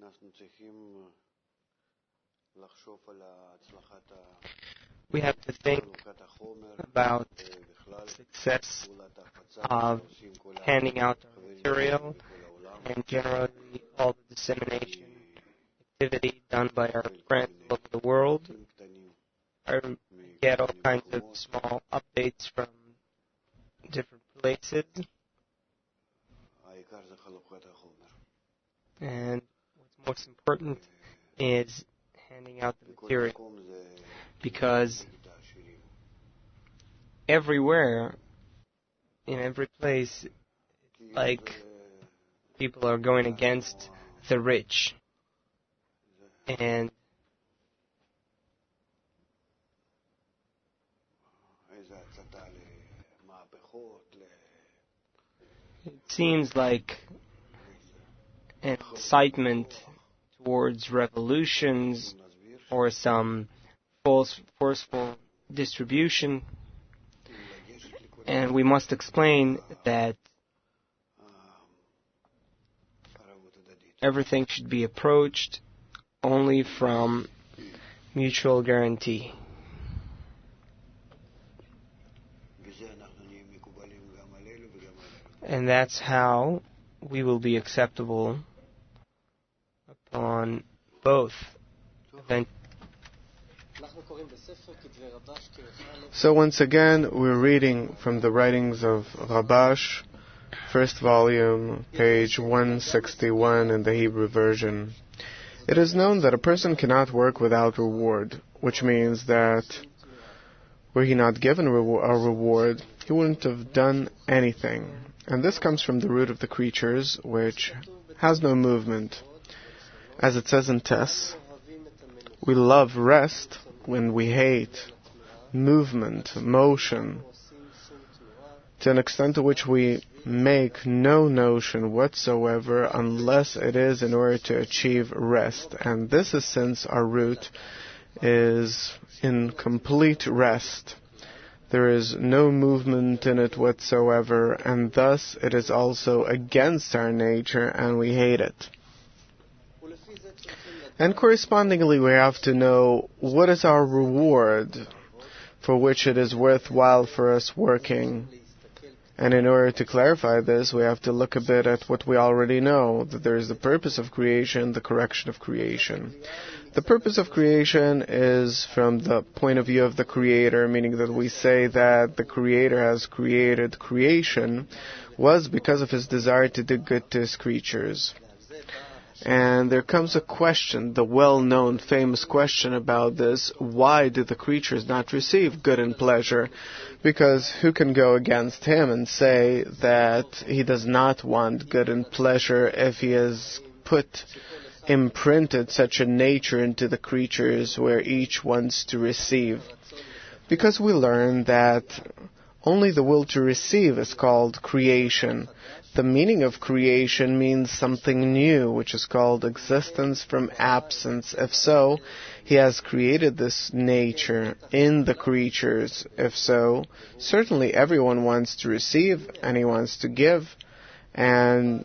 We have to think about success of handing out our material and generally all the dissemination activity done by our friends all over the world. I get all kinds of small updates from different places. And what's most important is handing out the material, because everywhere, in every place, like people are going against the rich, and it seems like an incitement towards revolutions or some forceful distribution. And we must explain that everything should be approached only from mutual guarantee. And that's how we will be acceptable upon both. So once again, we're reading from the writings of Rabash, first volume, page 161 in the Hebrew version. It is known that a person cannot work without reward, which means that were he not given a reward, he wouldn't have done anything. And this comes from the root of the creatures, which has no movement. As it says in Tess, we love rest when we hate movement, motion, to an extent to which we make no notion whatsoever unless it is in order to achieve rest. And this is since our root is in complete rest. There is no movement in it whatsoever, and thus it is also against our nature, and we hate it. And correspondingly, we have to know what is our reward for which it is worthwhile for us working. And in order to clarify this, we have to look a bit at what we already know, that there is the purpose of creation, the correction of creation. The purpose of creation is from the point of view of the Creator, meaning that we say that the Creator has created creation was because of His desire to do good to His creatures. And there comes a question, the well-known, famous question about this: why do the creatures not receive good and pleasure? Because who can go against Him and say that He does not want good and pleasure if He has imprinted such a nature into the creatures where each wants to receive? Because we learn that only the will to receive is called creation. The meaning of creation means something new, which is called existence from absence. If so, He has created this nature in the creatures. If so, certainly everyone wants to receive and he wants to give. And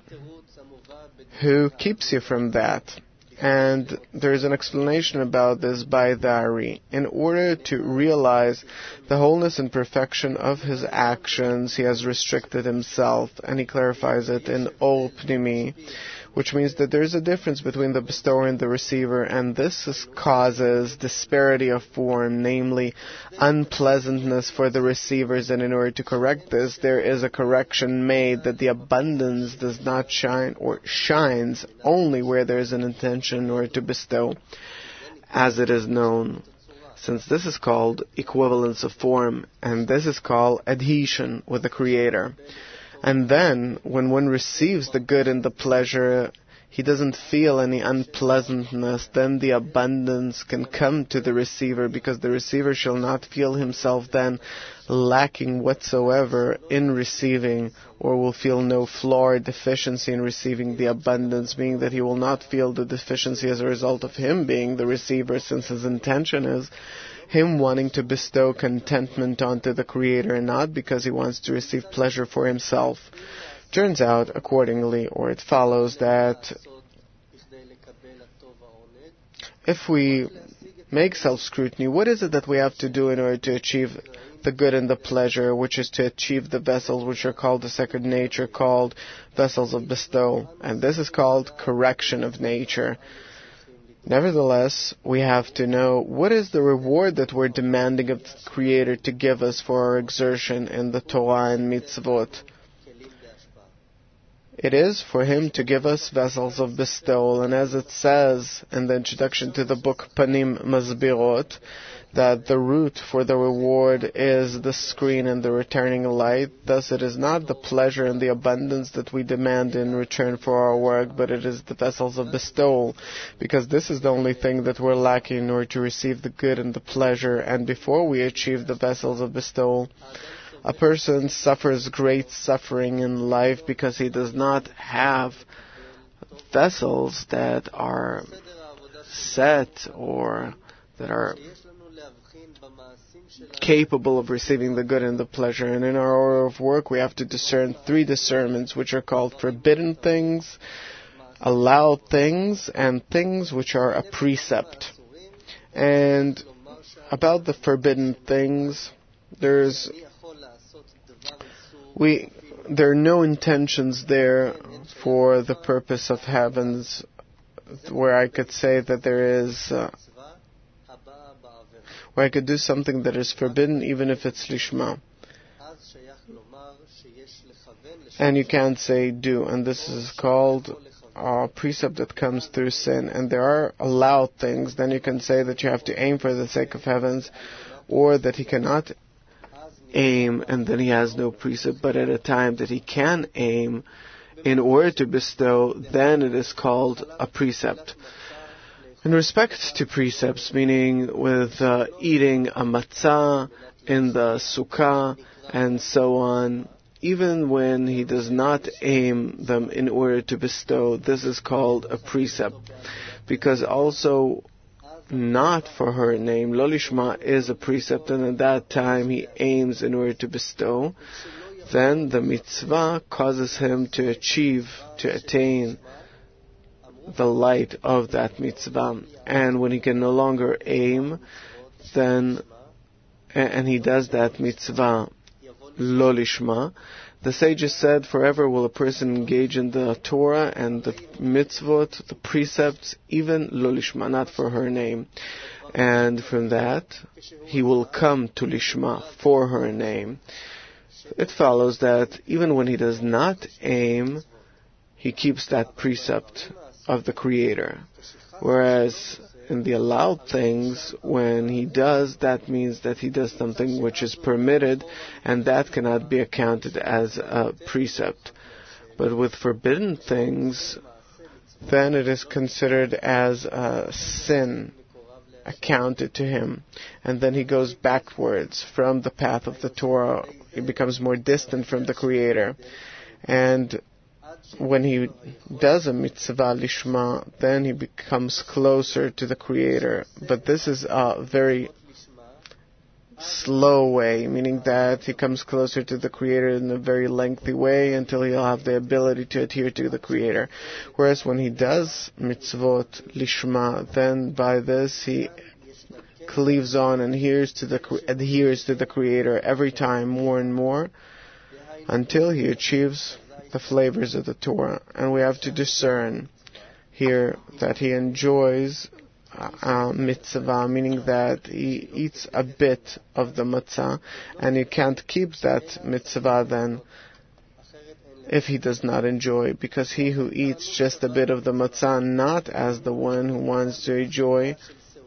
who keeps you from that? And there's an explanation about this by the Ari. In order to realize the wholeness and perfection of his actions, he has restricted himself, and he clarifies it in Ol Pnimi, which means that there's a difference between the bestower and the receiver, and this causes disparity of form, namely unpleasantness for the receivers. And in order to correct this, there is a correction made that the abundance does not shine or shines only where there is an intention in order to bestow, as it is known, since this is called equivalence of form, and this is called adhesion with the Creator. And then, when one receives the good and the pleasure, he doesn't feel any unpleasantness. Then the abundance can come to the receiver, because the receiver shall not feel himself then lacking whatsoever in receiving, or will feel no flaw or deficiency in receiving the abundance, meaning that he will not feel the deficiency as a result of him being the receiver, since his intention is him wanting to bestow contentment onto the Creator, and not because he wants to receive pleasure for himself. Turns out, accordingly, or it follows, that If we make self-scrutiny, what is it that we have to do in order to achieve the good and the pleasure, which is to achieve the vessels which are called the second nature, called vessels of bestowal? And this is called correction of nature. Nevertheless, we have to know what is the reward that we're demanding of the Creator to give us for our exertion in the Torah and mitzvot. It is for Him to give us vessels of bestowal, and as it says in the introduction to the book Panim Masbirot, that the root for the reward is the screen and the returning light. Thus it is not the pleasure and the abundance that we demand in return for our work, but it is the vessels of bestowal, because this is the only thing that we're lacking in order to receive the good and the pleasure. And before we achieve the vessels of bestowal, a person suffers great suffering in life because he does not have vessels that are set or that are capable of receiving the good and the pleasure. And in our order of work, we have to discern 3 discernments, which are called forbidden things, allowed things, and things which are a precept. And about the forbidden things, there are no intentions there for the purpose of heavens, where I could say that where I could do something that is forbidden, even if it's lishma. And you can't say do, and this is called a precept that comes through sin. And there are allowed things, then you can say that you have to aim for the sake of heavens, or that he cannot aim and then he has no precept, but at a time that he can aim in order to bestow, then it is called a precept. In respect to precepts, meaning with eating a matzah in the sukkah and so on, even when he does not aim them in order to bestow, this is called a precept. Because also not for her name, lo lishma is a precept, and at that time he aims in order to bestow, then the mitzvah causes him to attain the light of that mitzvah. And when he can no longer aim, then, and he does that mitzvah lo lishma, the sages said, forever will a person engage in the Torah and the mitzvot, the precepts, even lo lishma, not for her name. And from that, he will come to lishma, for her name. It follows that even when he does not aim, he keeps that precept of the Creator. Whereas in the allowed things, when he does, that means that he does something which is permitted, and that cannot be accounted as a precept. But with forbidden things, then it is considered as a sin accounted to him, and then he goes backwards from the path of the Torah. He becomes more distant from the Creator. And when he does a mitzvah lishma, then he becomes closer to the Creator. But this is a very slow way, meaning that he comes closer to the Creator in a very lengthy way until he'll have the ability to adhere to the Creator. Whereas when he does mitzvot lishma, then by this he cleaves on and adheres to the Creator every time more and more until he achieves the flavors of the Torah. And we have to discern here that he enjoys mitzvah, meaning that he eats a bit of the matzah, and he can't keep that mitzvah then if he does not enjoy, because he who eats just a bit of the matzah, not as the one who wants to enjoy,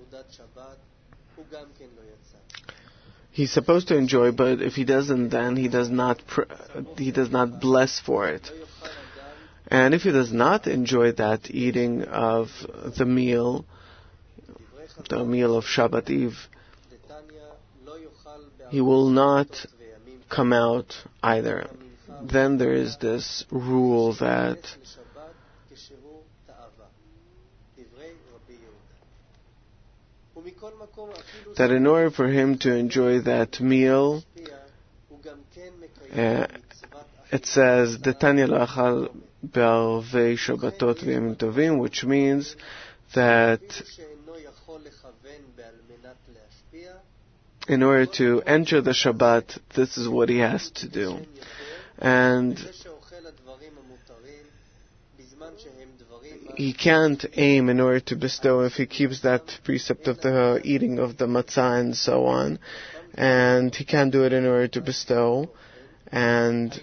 he's supposed to enjoy, but if he doesn't, then he does not bless for it. And if he does not enjoy that eating of the meal of Shabbat Eve, he will not come out either. Then there is this rule that in order for him to enjoy that meal, it says, "Detanya lachal בערבי שבתות וימים טובים, which means that in order to enter the Shabbat, this is what he has to do. And he can't aim in order to bestow if he keeps that precept of the eating of the matzah and so on. And he can't do it in order to bestow. And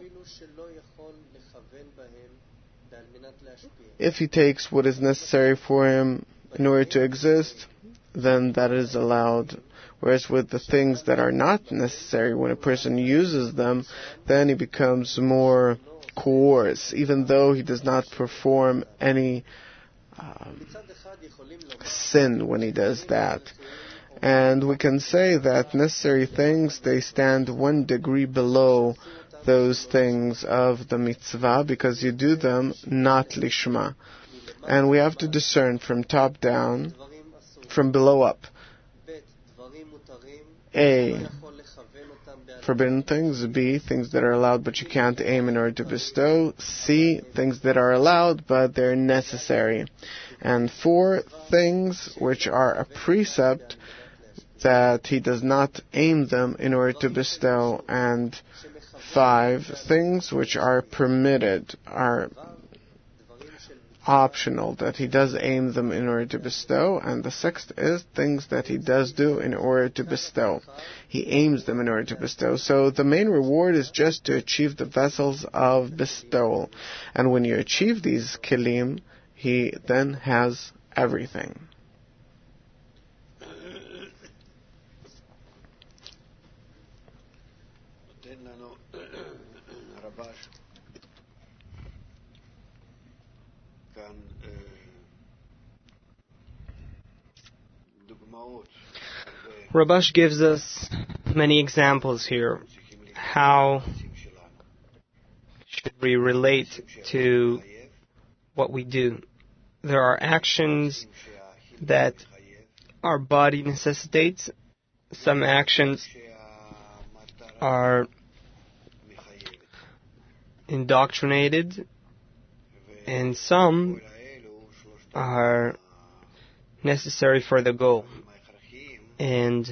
if he takes what is necessary for him in order to exist, then that is allowed. Whereas with the things that are not necessary, when a person uses them, then he becomes more coarse, even though he does not perform any sin when he does that. And we can say that necessary things, they stand 1 degree below those things of the mitzvah, because you do them not lishma. And we have to discern from top down, from below up. A, forbidden things. B, things that are allowed but you can't aim in order to bestow. C, things that are allowed but they're necessary. And 4, things which are a precept that he does not aim them in order to bestow. And 5, things which are permitted, are optional, that he does aim them in order to bestow. And the 6th is things that he does do in order to bestow. He aims them in order to bestow. So the main reward is just to achieve the vessels of bestowal. And when you achieve these kelim, he then has everything. Rabash gives us many examples here. How should we relate to what we do? There are actions that our body necessitates. Some actions are indoctrinated, and some are necessary for the goal. And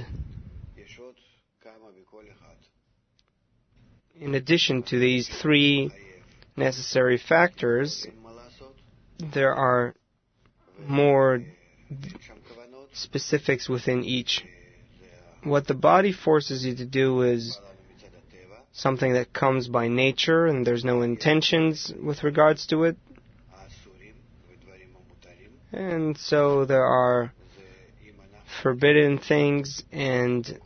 in addition to these 3 necessary factors, there are more specifics within each. What the body forces you to do is something that comes by nature, and there's no intentions with regards to it. And so there are forbidden things and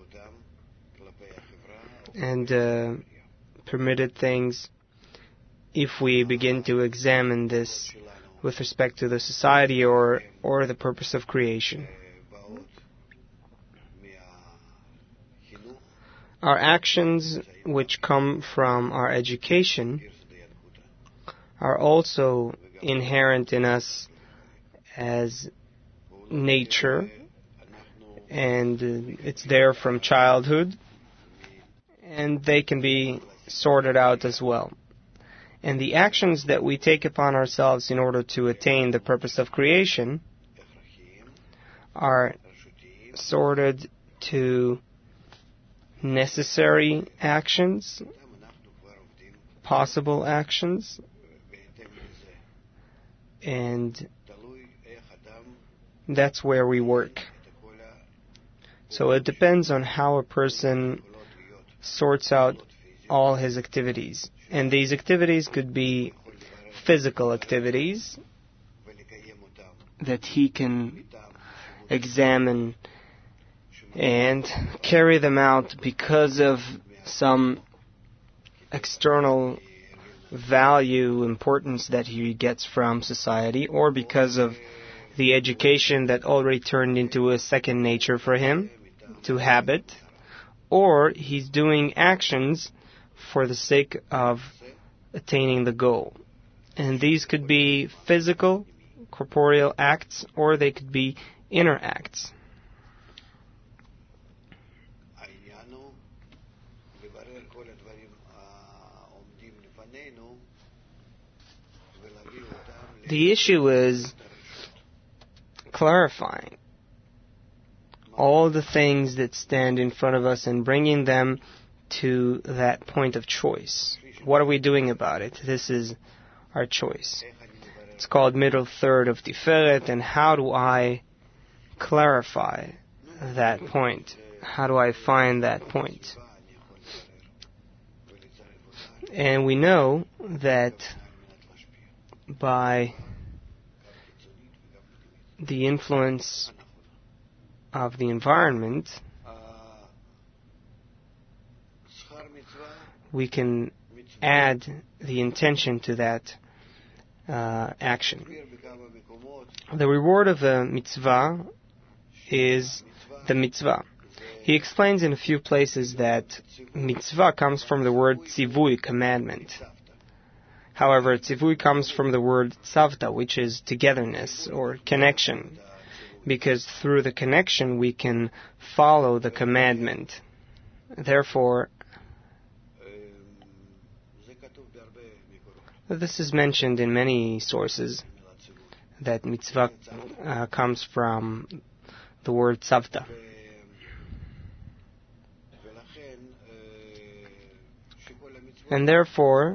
permitted things. If we begin to examine this with respect to the society or the purpose of creation, our actions which come from our education are also inherent in us as nature, and it's there from childhood, and they can be sorted out as well. And the actions that we take upon ourselves in order to attain the purpose of creation are sorted to necessary actions, possible actions, and that's where we work. So it depends on how a person sorts out all his activities. And these activities could be physical activities that he can examine and carry them out because of some external value, importance that he gets from society, or because of the education that already turned into a second nature for him, to habit, or he's doing actions for the sake of attaining the goal. And these could be physical, corporeal acts, or they could be inner acts. the issue is clarifying all the things that stand in front of us and bringing them to that point of choice. What are we doing about it? This is our choice. It's called middle third of Tiferet, and how do I clarify that point? How do I find that point? And we know that by the influence of the environment, we can add the intention to that action. The reward of a mitzvah is the mitzvah. He explains in a few places that mitzvah comes from the word tzivui, commandment. However, tzivui comes from the word tzavta, which is togetherness or connection, because through the connection we can follow the commandment. Therefore, this is mentioned in many sources, that mitzvah comes from the word tzavta. And therefore,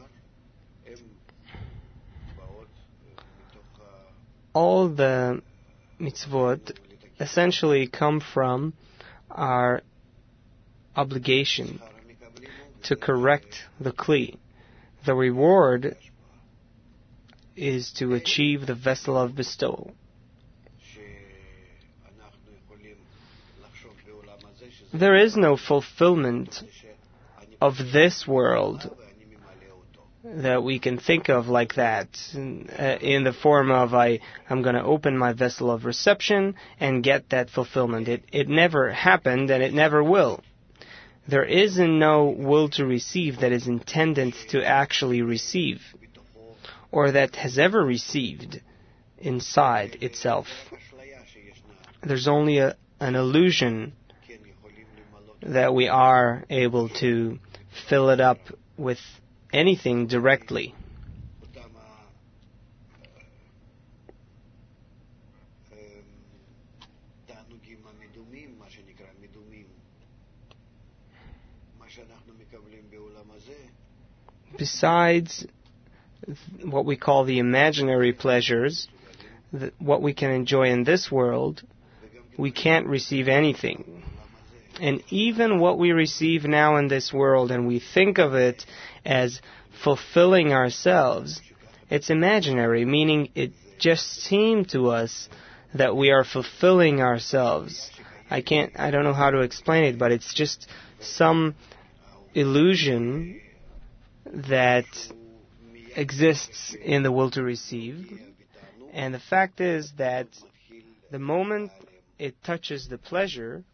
all the mitzvot essentially come from our obligation to correct the kli. The reward is to achieve the vessel of bestowal. There is no fulfillment of this world that we can think of like that, in the form of I'm going to open my vessel of reception and get that fulfillment. It never happened, and it never will. There is no will to receive that is intended to actually receive, or that has ever received inside itself. There's only an illusion that we are able to fill it up with anything directly. Besides what we call the imaginary pleasures, what we can enjoy in this world, we can't receive anything. And even what we receive now in this world, and we think of it as fulfilling ourselves, it's imaginary, meaning it just seemed to us that we are fulfilling ourselves. I don't know how to explain it, but it's just some illusion that exists in the will to receive. And the fact is that the moment it touches the pleasure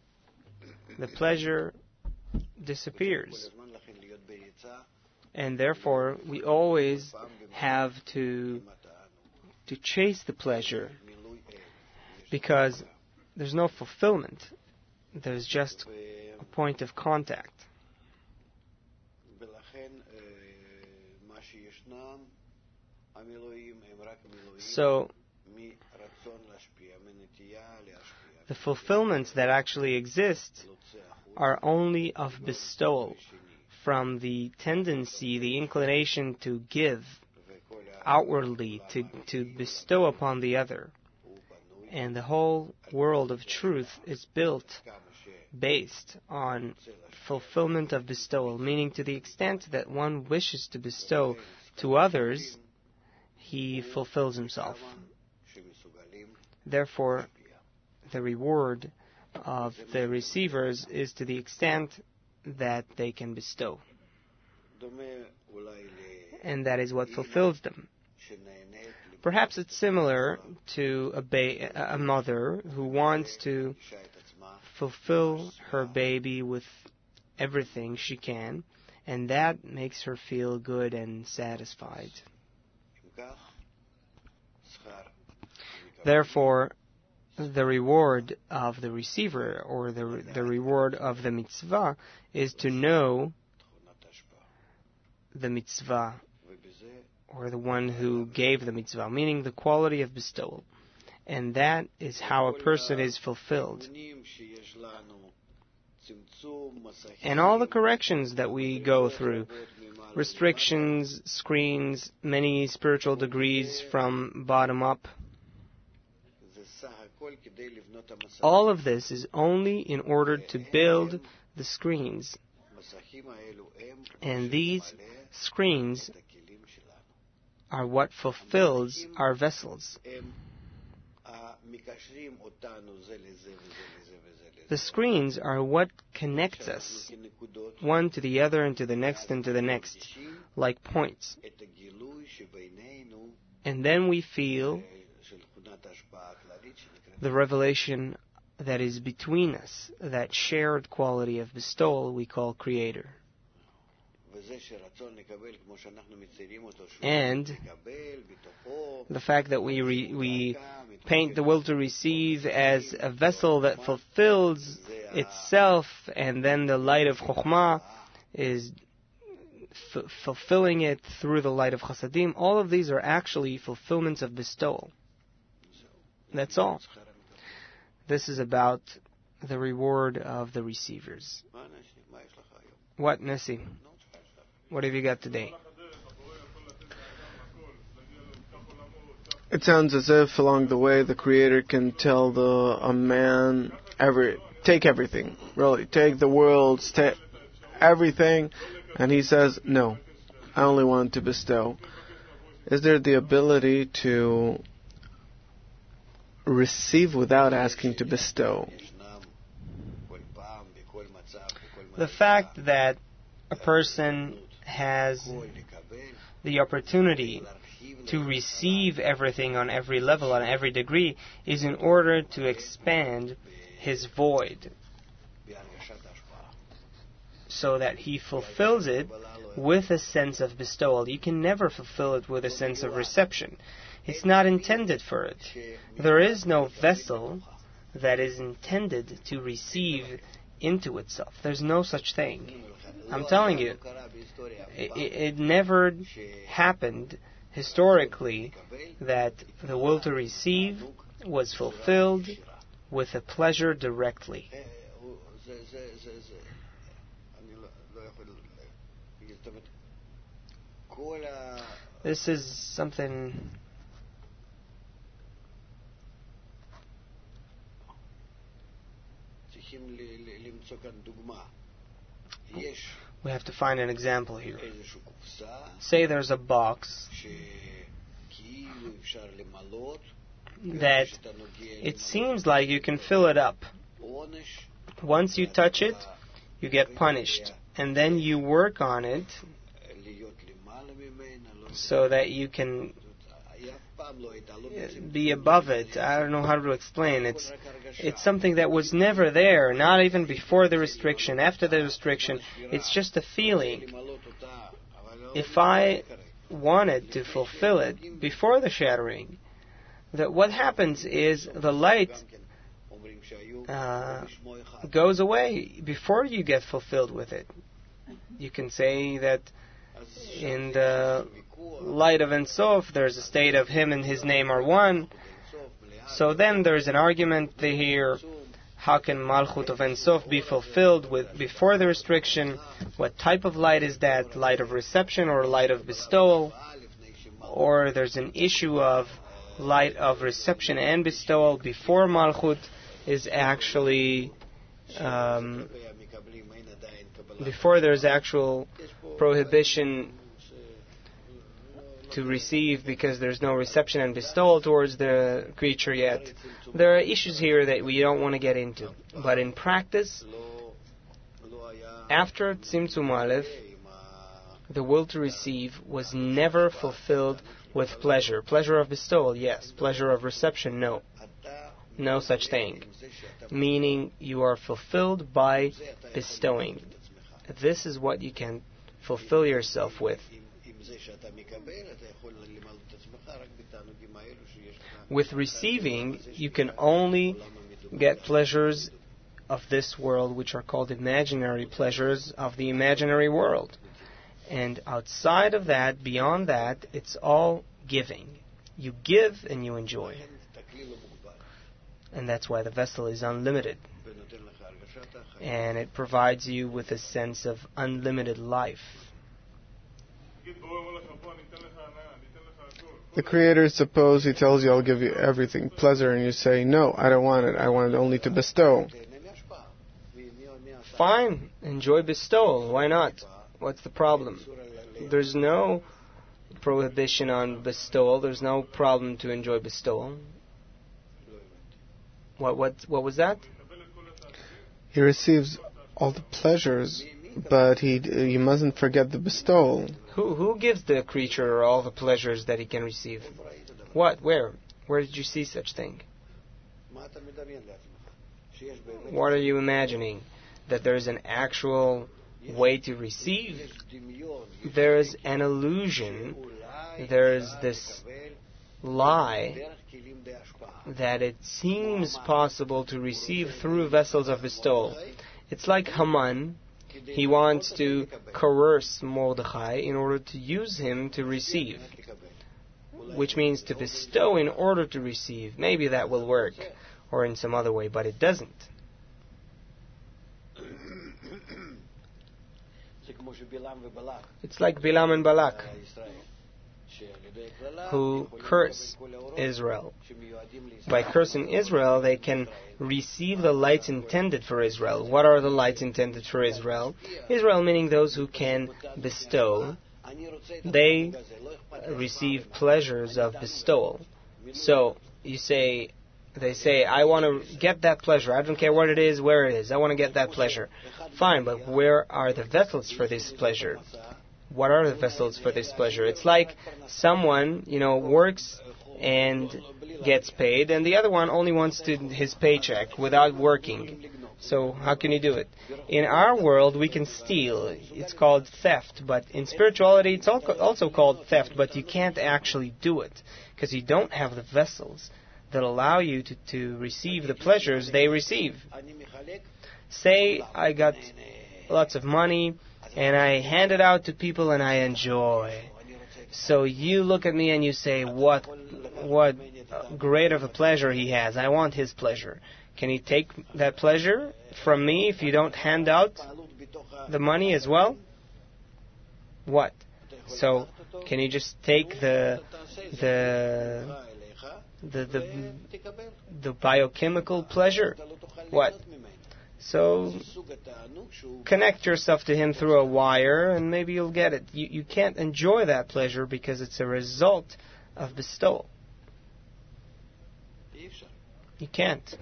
disappears. And therefore, we always have to chase the pleasure, because there's no fulfillment. There's just a point of contact. So, the fulfillments that actually exist are only of bestowal, from the tendency, the inclination to give outwardly, to bestow upon the other. And the whole world of truth is based on fulfillment of bestowal, meaning to the extent that one wishes to bestow to others, he fulfills himself. Therefore, the reward of the receivers is to the extent that they can bestow. And that is what fulfills them. Perhaps it's similar to a mother who wants to fulfill her baby with everything she can, and that makes her feel good and satisfied. Therefore, the reward of the receiver, or the reward of the mitzvah, is to know the mitzvah, or the one who gave the mitzvah, meaning the quality of bestowal. And that is how a person is fulfilled. And all the corrections that we go through, restrictions, screens, many spiritual degrees from bottom up, all of this is only in order to build the screens. And these screens are what fulfills our vessels. The screens are what connects us, one to the other and to the next and to the next, like points. And then we feel the revelation that is between us, that shared quality of bestowal we call Creator. And the fact that we paint the will to receive as a vessel that fulfills itself, and then the light of Chokhmah is fulfilling it through the light of Chasadim, all of these are actually fulfillments of bestowal. That's all. This is about the reward of the receivers. What, Nessie? What have you got today? It sounds as if along the way the Creator can tell a man, take everything, really, take the world, take everything, and he says, no, I only want to bestow. Is there the ability to receive without asking to bestow? The fact that a person has the opportunity to receive everything on every level, on every degree, is in order to expand his void, so that he fulfills it with a sense of bestowal. You can never fulfill it with a sense of reception. It's not intended for it. There is no vessel that is intended to receive into itself. There's no such thing. I'm telling you, it never happened historically that the will to receive was fulfilled with a pleasure directly. This is something we have to find an example here. Say there's a box that it seems like you can fill it up. Once you touch it, you get punished. And then you work on it so that you can be above it. I don't know how to explain. It's something that was never there, not even before the restriction, after the restriction. It's just a feeling. If I wanted to fulfill it before the shattering, that what happens is the light goes away before you get fulfilled with it. You can say that in the light of Ein Sof, there's a state of Him and His name are one. So then there's an argument here. How can Malchut of Ein Sof be fulfilled before the restriction? What type of light is that? Light of reception or light of bestowal? Or there's an issue of light of reception and bestowal before Malchut is actually before there's actual prohibition to receive because there's no reception and bestowal towards the creature yet. There are issues here that we don't want to get into. But in practice, after Tzimtzum Aleph, the will to receive was never fulfilled with pleasure. Pleasure of bestowal, yes. Pleasure of reception, no. No such thing. Meaning you are fulfilled by bestowing. This is what you can fulfill yourself with. With receiving, you can only get pleasures of this world, which are called imaginary pleasures of the imaginary world. And outside of that, beyond that, it's all giving. You give and you enjoy. And that's why the vessel is unlimited. And it provides you with a sense of unlimited life. The Creator, suppose He tells you, I'll give you everything, pleasure, and you say, no, I don't want it. I want it only to bestow. Fine, enjoy bestowal. Why not? What's the problem? There's no prohibition on bestowal. There's no problem to enjoy bestowal. What was that? He receives all the pleasures, but you mustn't forget the bestowal. Who gives the creature all the pleasures that he can receive? What? Where? Where did you see such thing? What are you imagining? That there's an actual way to receive? There's an illusion. There's this lie that it seems possible to receive through vessels of bestowal. It's like Haman. He wants to coerce Mordechai in order to use him to receive, which means to bestow in order to receive. Maybe that will work, or in some other way, but it doesn't. It's like Bilam and Balak, who curse Israel. By cursing Israel, they can receive the lights intended for Israel. What are the lights intended for Israel? Israel meaning those who can bestow. They receive pleasures of bestowal. So they say, I want to get that pleasure. I don't care what it is, where it is. I want to get that pleasure. Fine, but where are the vessels for this pleasure? What are the vessels for this pleasure? It's like someone, works and gets paid, and the other one only wants his paycheck without working. So how can you do it? In our world, we can steal. It's called theft. But in spirituality, it's also called theft, but you can't actually do it because you don't have the vessels that allow you to receive the pleasures they receive. Say I got lots of money and I hand it out to people and I enjoy. So you look at me and you say, what great of a pleasure he has. I want his pleasure. Can he take that pleasure from me if you don't hand out the money as well? What? So can you just take the biochemical pleasure? What? So connect yourself to him through a wire and maybe you'll get it. You can't enjoy that pleasure because it's a result of bestowal. You can't.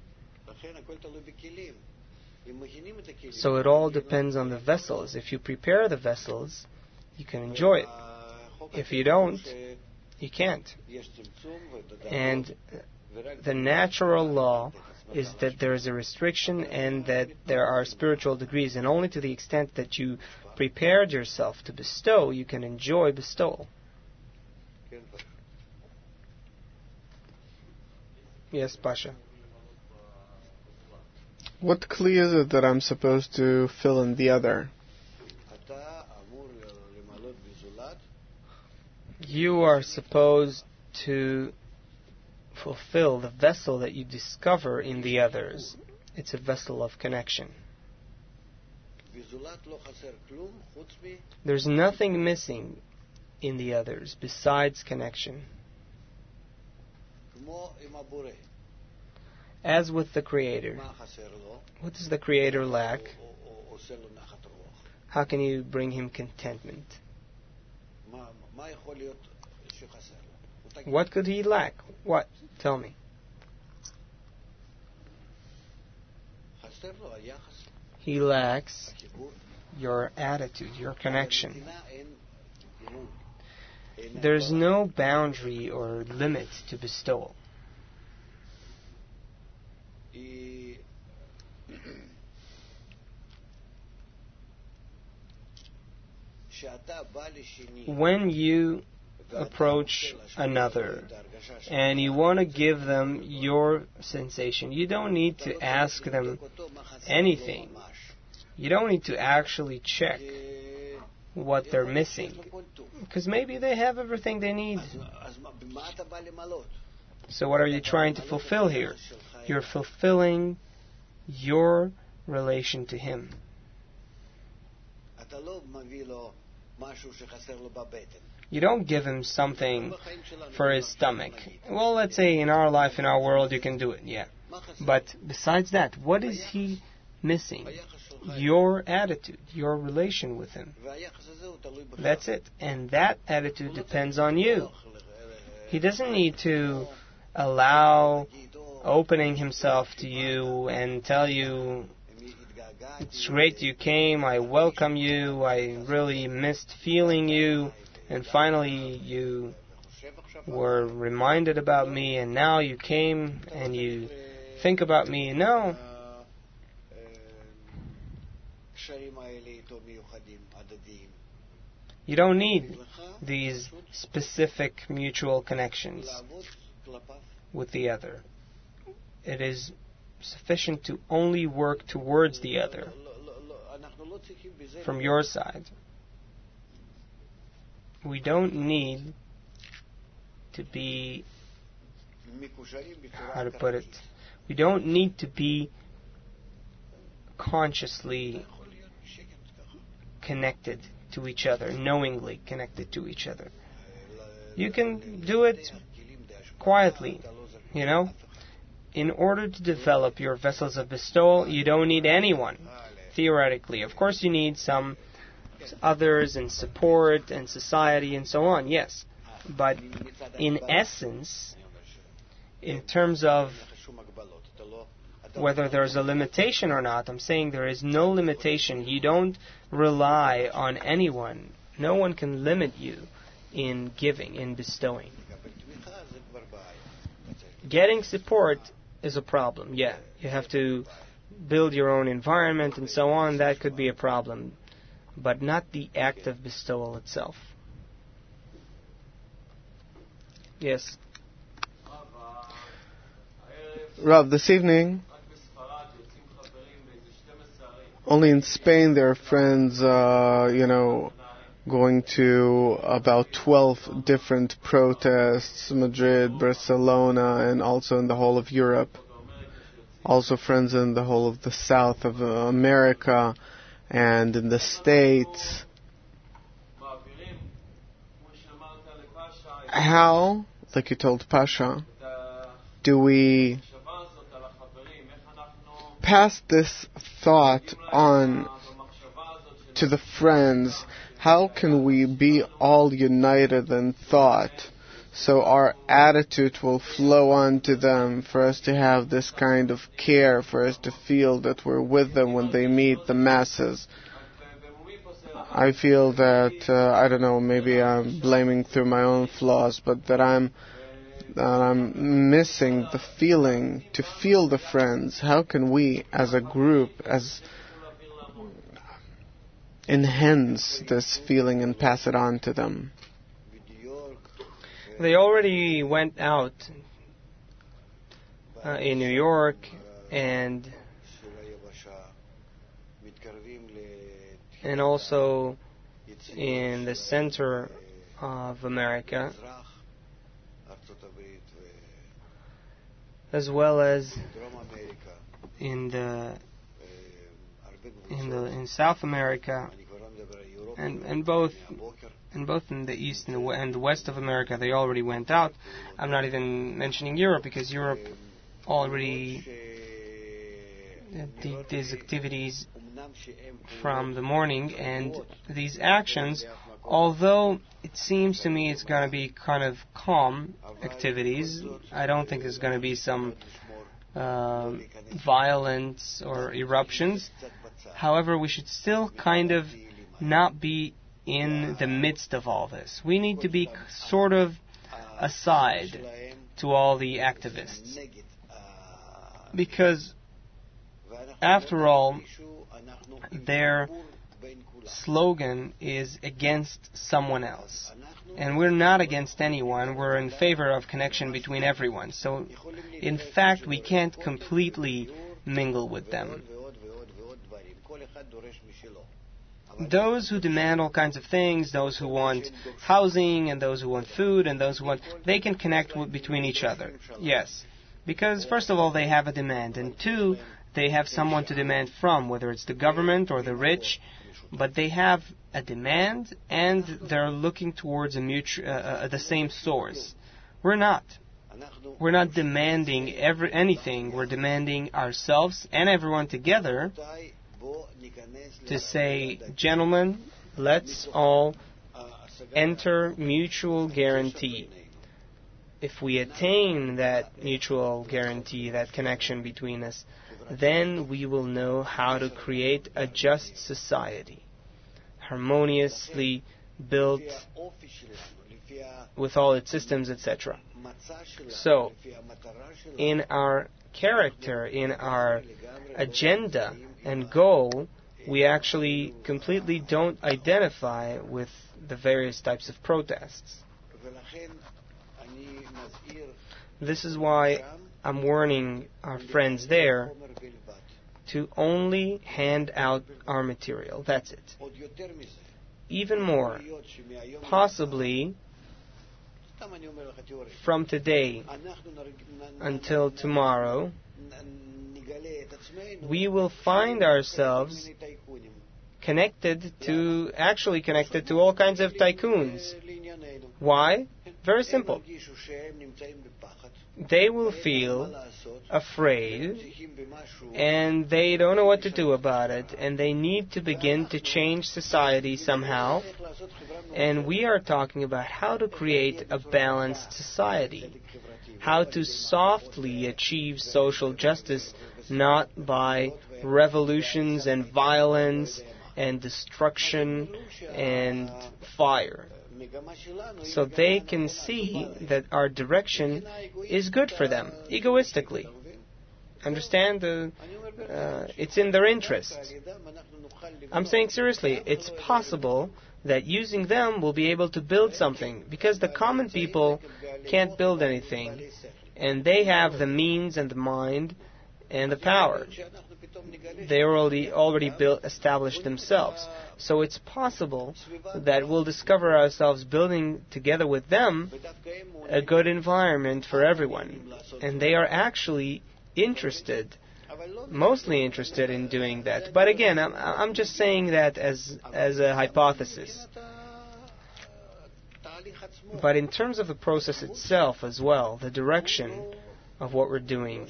So it all depends on the vessels. If you prepare the vessels, you can enjoy it. If you don't, you can't. And the natural law is that there is a restriction and that there are spiritual degrees, and only to the extent that you prepared yourself to bestow, you can enjoy bestowal. Yes, Pasha. What kli is it that I'm supposed to fill in the other? You are supposed to fulfill the vessel that you discover in the others. It's a vessel of connection. There's nothing missing in the others besides connection. As with the Creator. What does the Creator lack? How can you bring him contentment? What could he lack? What? Tell me. He lacks your attitude, your connection. There's no boundary or limit to bestowal. When you approach another and you want to give them your sensation, you don't need to ask them anything. You don't need to actually check what they're missing. Because maybe they have everything they need. So what are you trying to fulfill here? You're fulfilling your relation to him. You don't give him something for his stomach. Well, let's say in our life, in our world, you can do it, yeah. But besides that, what is he missing? Your attitude, your relation with him. That's it. And that attitude depends on you. He doesn't need to allow opening himself to you and tell you, it's great you came, I welcome you, I really missed feeling you, and finally you were reminded about me, and now you came and you think about me. No. You don't need these specific mutual connections with the other. It is sufficient to only work towards the other from your side. We don't need to be, how to put it, we don't need to be consciously connected to each other, knowingly connected to each other. You can do it quietly, you know. In order to develop your vessels of bestowal, you don't need anyone, theoretically. Of course you need some others and support and society and so on, yes. But in essence, in terms of whether there's a limitation or not, I'm saying there is no limitation. You don't rely on anyone. No one can limit you in giving, in bestowing. Getting support is a problem, yeah. You have to build your own environment and so on. That could be a problem. But not the act of bestowal itself. Yes. Rav, this evening, only in Spain there are friends, going to about 12 different protests, Madrid, Barcelona, and also in the whole of Europe. Also friends in the whole of the South of America and in the States. How, like you told Pasha, do we pass this thought on to the friends? How can we be all united in thought so our attitude will flow on to them, for us to have this kind of care, for us to feel that we're with them when they meet the masses? I feel that, I don't know, maybe I'm blaming through my own flaws, but that I'm missing the feeling to feel the friends. How can we, as a group, enhance this feeling and pass it on to them? They already went out in New York and also in the center of America, as well as in South America, and both in the east and the west of America. They already went out. I'm not even mentioning Europe, because Europe already did these activities from the morning, and these actions, although it seems to me it's going to be kind of calm activities, I don't think there's going to be some violence or eruptions. However, we should still kind of not be in the midst of all this. We need to be sort of aside to all the activists. Because, after all, their slogan is against someone else. And we're not against anyone. We're in favor of connection between everyone. So, in fact, we can't completely mingle with them. those who demand all kinds of things, those who want housing, and those who want food, and those who want, they can connect between each other. Yes. Because, first of all, they have a demand, and two, they have someone to demand from, whether it's the government or the rich, but they have a demand, and they're looking towards the same source. We're not. We're not demanding anything. We're demanding ourselves and everyone together to say, gentlemen, let's all enter mutual guarantee. If we attain that mutual guarantee, that connection between us, then we will know how to create a just society, harmoniously built with all its systems, etc. So, in our character, in our agenda and goal, we actually completely don't identify with the various types of protests. This is why I'm warning our friends there to only hand out our material. That's it. Even more, possibly from today until tomorrow, we will find ourselves connected to all kinds of tycoons. Why? Very simple. They will feel afraid and they don't know what to do about it, and they need to begin to change society somehow. And we are talking about how to create a balanced society, how to softly achieve social justice, not by revolutions and violence and destruction and fire. So they can see that our direction is good for them, egoistically. Understand? It's in their interest. I'm saying seriously, it's possible that using them we'll be able to build something, because the common people can't build anything, and they have the means and the mind and the power. They already established themselves. So it's possible that we'll discover ourselves building together with them a good environment for everyone. And they are actually mostly interested in doing that. But again, I'm just saying that as a hypothesis. But in terms of the process itself as well, the direction of what we're doing,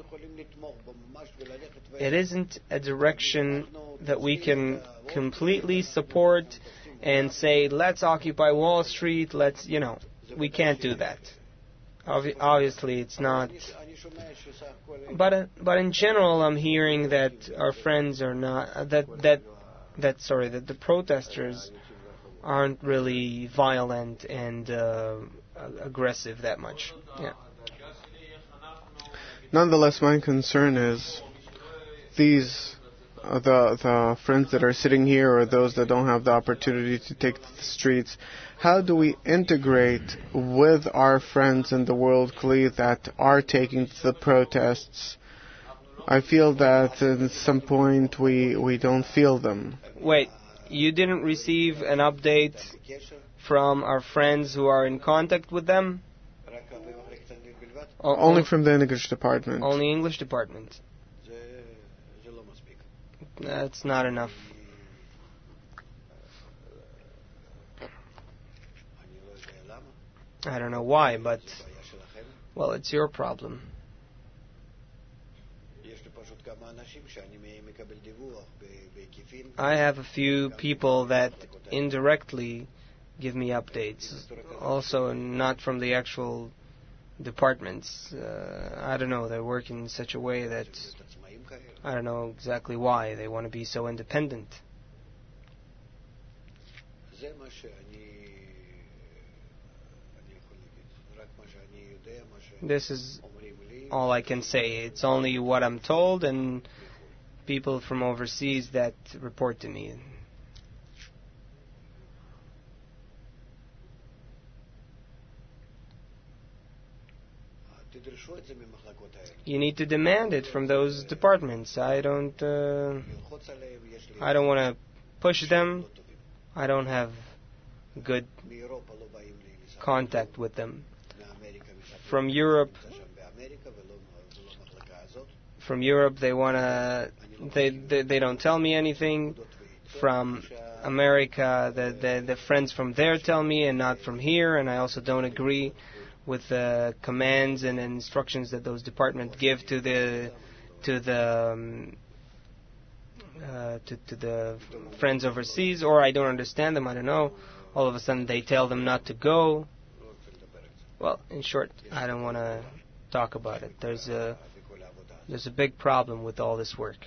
it isn't a direction that we can completely support and say, let's occupy Wall Street, we can't do that. Obviously, it's not. But in general, I'm hearing that our friends are not, that the protesters aren't really violent and aggressive that much. Yeah. Nonetheless, my concern is the friends that are sitting here, or those that don't have the opportunity to take to the streets, how do we integrate with our friends in the world Kli that are taking to the protests? I feel that at some point we don't feel them. Wait, you didn't receive an update from our friends who are in contact with them? Only from the English department. Only English department. That's not enough. I don't know why, but, well, it's your problem. I have a few people that indirectly give me updates, also not from the actual departments. I don't know, they work in such a way that I don't know exactly why they want to be so independent. This is all I can say. It's only what I'm told and people from overseas that report to me. You need to demand it from those departments. I don't want to push them. I don't have good contact with them. From Europe, they don't tell me anything. From America, the friends from there tell me, and not from here. And I also don't agree with the commands and instructions that those departments give to the friends overseas, or I don't understand them. I don't know. All of a sudden, they tell them not to go. Well, in short, I don't want to talk about it. There's a big problem with all this work.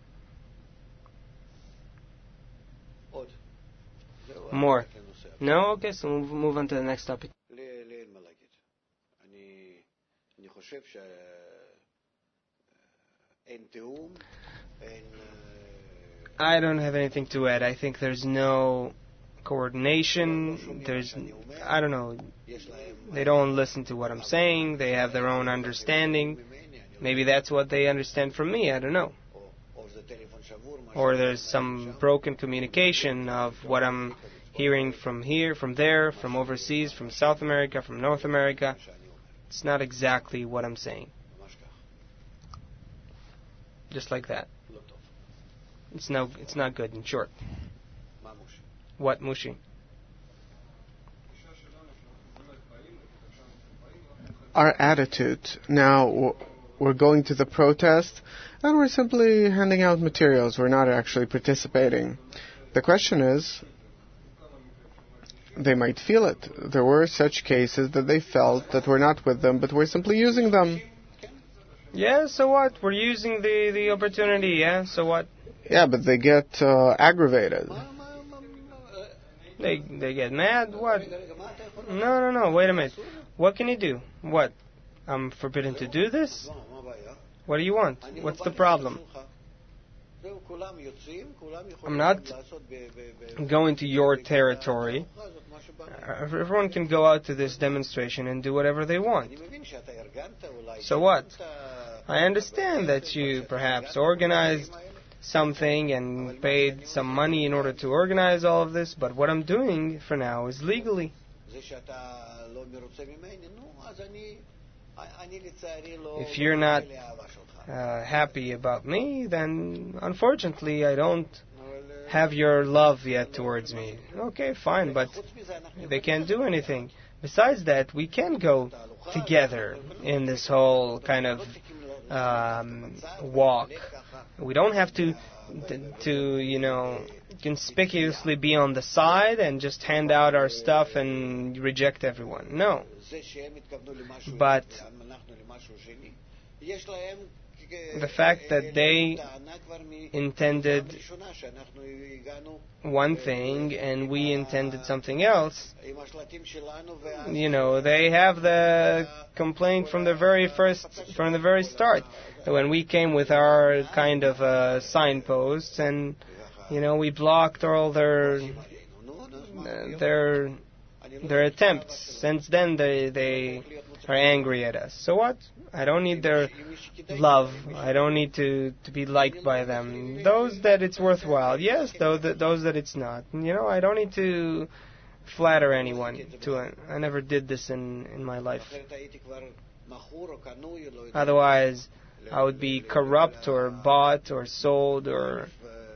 More? No? Okay, so we'll move on to the next topic. I don't have anything to add. I think there's no coordination. I don't know. They don't listen to what I'm saying. They have their own understanding. Maybe that's what they understand from me. I don't know. Or there's some broken communication of what I'm hearing from here, from there, from overseas, from South America, from North America. It's not exactly what I'm saying. Just like that. It's not good, in short. What, Mushi? Our attitude. Now, we're going to the protest, and we're simply handing out materials. We're not actually participating. The question is, they might feel it. There were such cases that they felt that we're not with them, but we're simply using them. Yeah, so what? We're using the opportunity, yeah? So what? Yeah, but they get aggravated. They get mad? What? No, wait a minute. What can you do? What? I'm forbidden to do this? What do you want? What's the problem? I'm not going to your territory. Everyone can go out to this demonstration and do whatever they want. So what? I understand that you perhaps organized something and paid some money in order to organize all of this, but what I'm doing for now is legally. If you're not happy about me, then unfortunately I don't have your love yet towards me. Okay, fine, but they can't do anything. Besides that, we can go together in this whole kind of walk. We don't have to conspicuously be on the side and just hand out our stuff and reject everyone. No. But the fact that they intended one thing and we intended something else, they have the complaint from the very start. When we came with our kind of signposts and we blocked all their attempts. Since then they are angry at us. So what? I don't need their love. I don't need to be liked by them. Those that it's worthwhile, yes. Those that it's not. I don't need to flatter anyone. I never did this in my life. Otherwise, I would be corrupt or bought or sold or,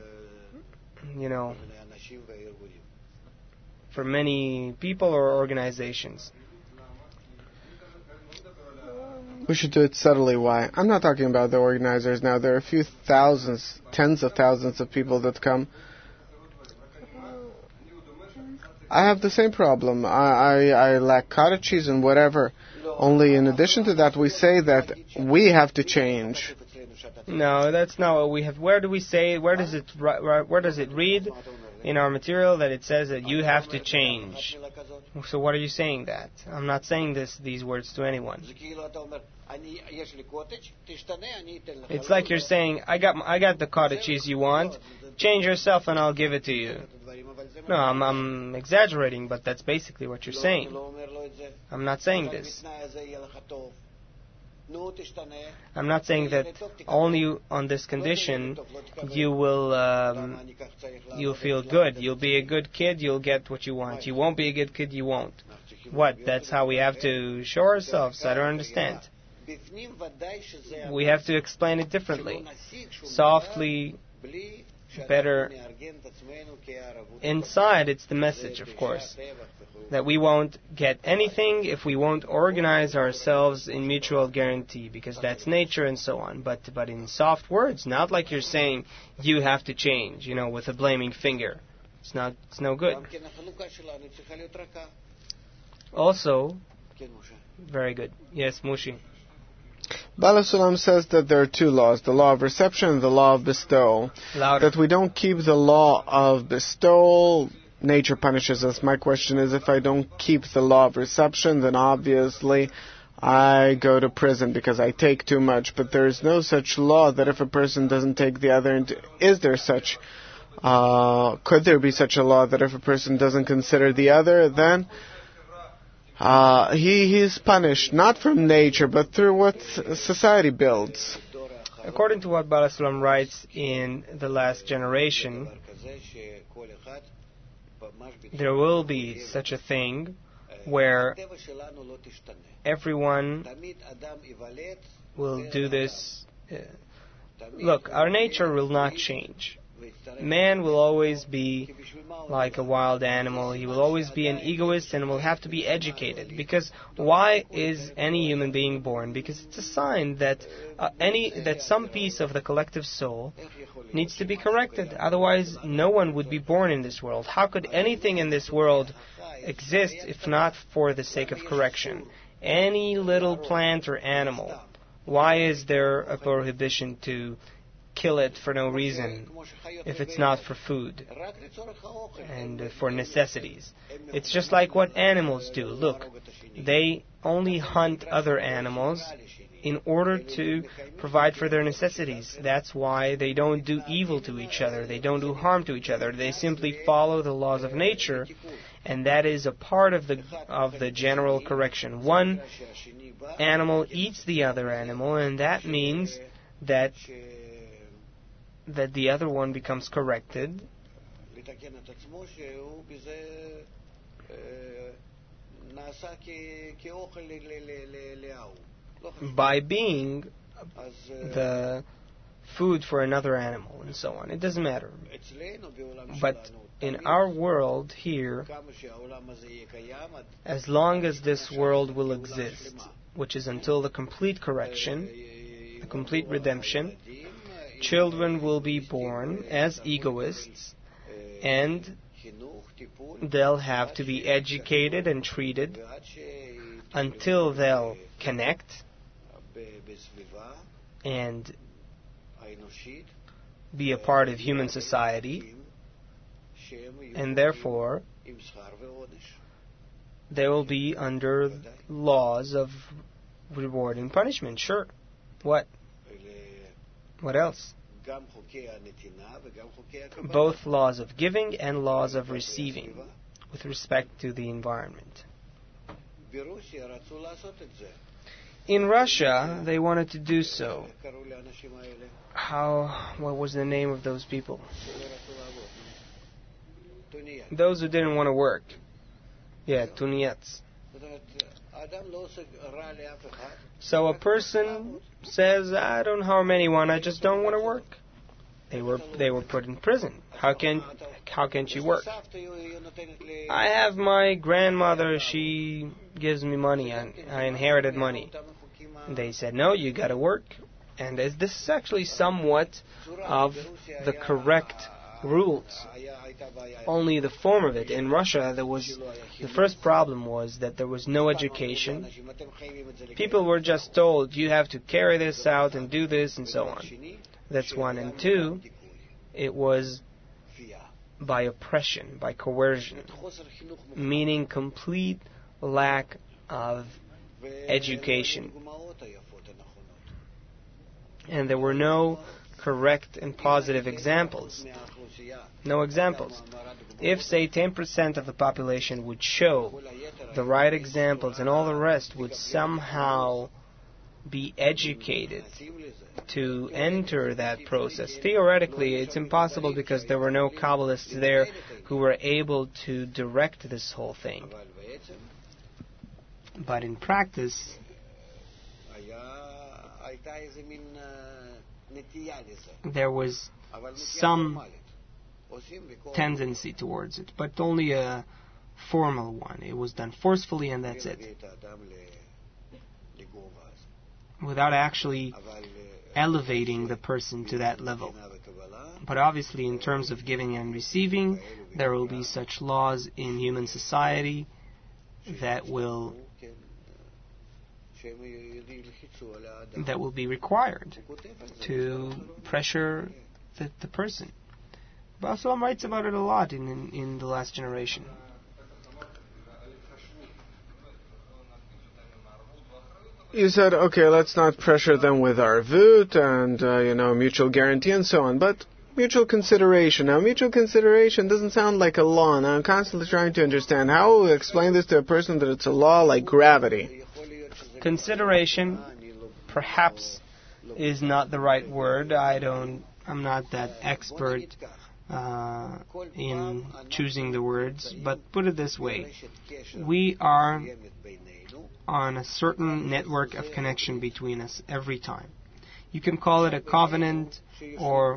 for many people or organizations. We should do it subtly. Why? I'm not talking about the organizers now. There are a few thousands, tens of thousands of people that come. I have the same problem. I lack cottage cheese and whatever. Only in addition to that, we say that we have to change. No, that's not what we have. Where do we say? Where does it read in our material that it says that you have to change? So what are you saying that? I'm not saying these words to anyone. It's like you're saying, I got the cottage cheese you want. Change yourself and I'll give it to you. No, I'm exaggerating, but that's basically what you're saying. I'm not saying this. I'm not saying that only on this condition you'll feel good. You'll be a good kid, you'll get what you want. You won't be a good kid, you won't. What? That's how we have to show ourselves? I don't understand. We have to explain it differently. Softly, better. Inside, it's the message, of course, that we won't get anything if we won't organize ourselves in mutual guarantee, because that's nature and so on. But in soft words, not like you're saying you have to change, with a blaming finger. It's no good. Also, very good. Yes, Mushi. Baal HaSulam says that there are two laws, the law of reception and the law of bestowal. Louder. That we don't keep the law of bestowal, nature punishes us. My question is, if I don't keep the law of reception, then obviously I go to prison because I take too much. But there is no such law that if a person doesn't take the other, is there such, could there be such a law that if a person doesn't consider the other, then he is punished, not from nature, but through what society builds? According to what Baal HaSulam writes in the last generation, there will be such a thing where everyone will do this. Look, our nature will not change. Man will always be like a wild animal. He will always be an egoist and will have to be educated. Because why is any human being born? Because it's a sign that some piece of the collective soul needs to be corrected. Otherwise, no one would be born in this world. How could anything in this world exist if not for the sake of correction? Any little plant or animal, why is there a prohibition to kill it for no reason if it's not for food and for necessities? It's just like what animals do. Look, they only hunt other animals in order to provide for their necessities. That's why they don't do evil to each other. They don't do harm to each other. They simply follow the laws of nature, and that is a part of the general correction. One animal eats the other animal, and that means that the other one becomes corrected by being the food for another animal and so on. It doesn't matter. But in our world here, as long as this world will exist, which is until the complete correction, the complete redemption, children will be born as egoists, and they'll have to be educated and treated until they'll connect and be a part of human society, and therefore they will be under laws of reward and punishment. Sure. What? What else? Both laws of giving and laws of receiving with respect to the environment. In Russia, they wanted to do so. What was the name of those people? Those who didn't want to work. Yeah, tuniats. So a person says, I don't harm anyone, I just don't want to work. They were put in prison. How can she work? I have my grandmother, she gives me money, I inherited money. They said, no, you got to work. And this is actually somewhat of the correct rules. Only the form of it. In Russia, the first problem was that there was no education. People were just told, you have to carry this out and do this and so on. That's one. And two, it was by oppression, by coercion, meaning complete lack of education. And there were no correct and positive examples. No examples. If, say, 10% of the population would show the right examples and all the rest would somehow be educated to enter that process. Theoretically, it's impossible because there were no Kabbalists there who were able to direct this whole thing. But in practice, there was some tendency towards it, but only a formal one. It was done forcefully and that's it, without actually elevating the person to that level. But obviously, in terms of giving and receiving, there will be such laws in human society that will be required to pressure the person. Baal Shalom writes about it a lot in the last generation. You said, okay, let's not pressure them with arvut and, mutual guarantee and so on, but mutual consideration. Now, mutual consideration doesn't sound like a law. Now, I'm constantly trying to understand how we explain this to a person that it's a law like gravity. Consideration, perhaps, is not the right word. I'm not that expert in choosing the words, but put it this way. We are on a certain network of connection between us every time. You can call it a covenant or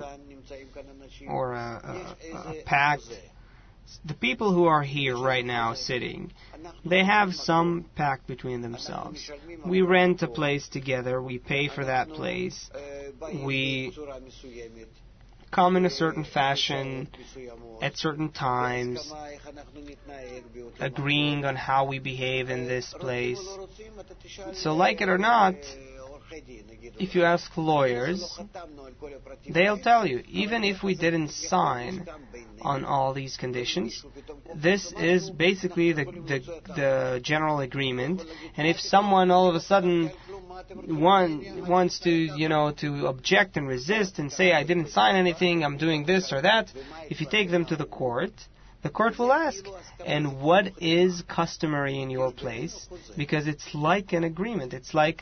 a pact. The people who are here right now sitting, they have some pact between themselves. We rent a place together, we pay for that place, we come in a certain fashion at certain times, agreeing on how we behave in this place. So like it or not, if you ask lawyers, they'll tell you, even if we didn't sign on all these conditions, this is basically the general agreement. And if someone all of a sudden wants to object and resist and say, I didn't sign anything, I'm doing this or that, if you take them to the court will ask, and what is customary in your place? Because it's like an agreement. It's like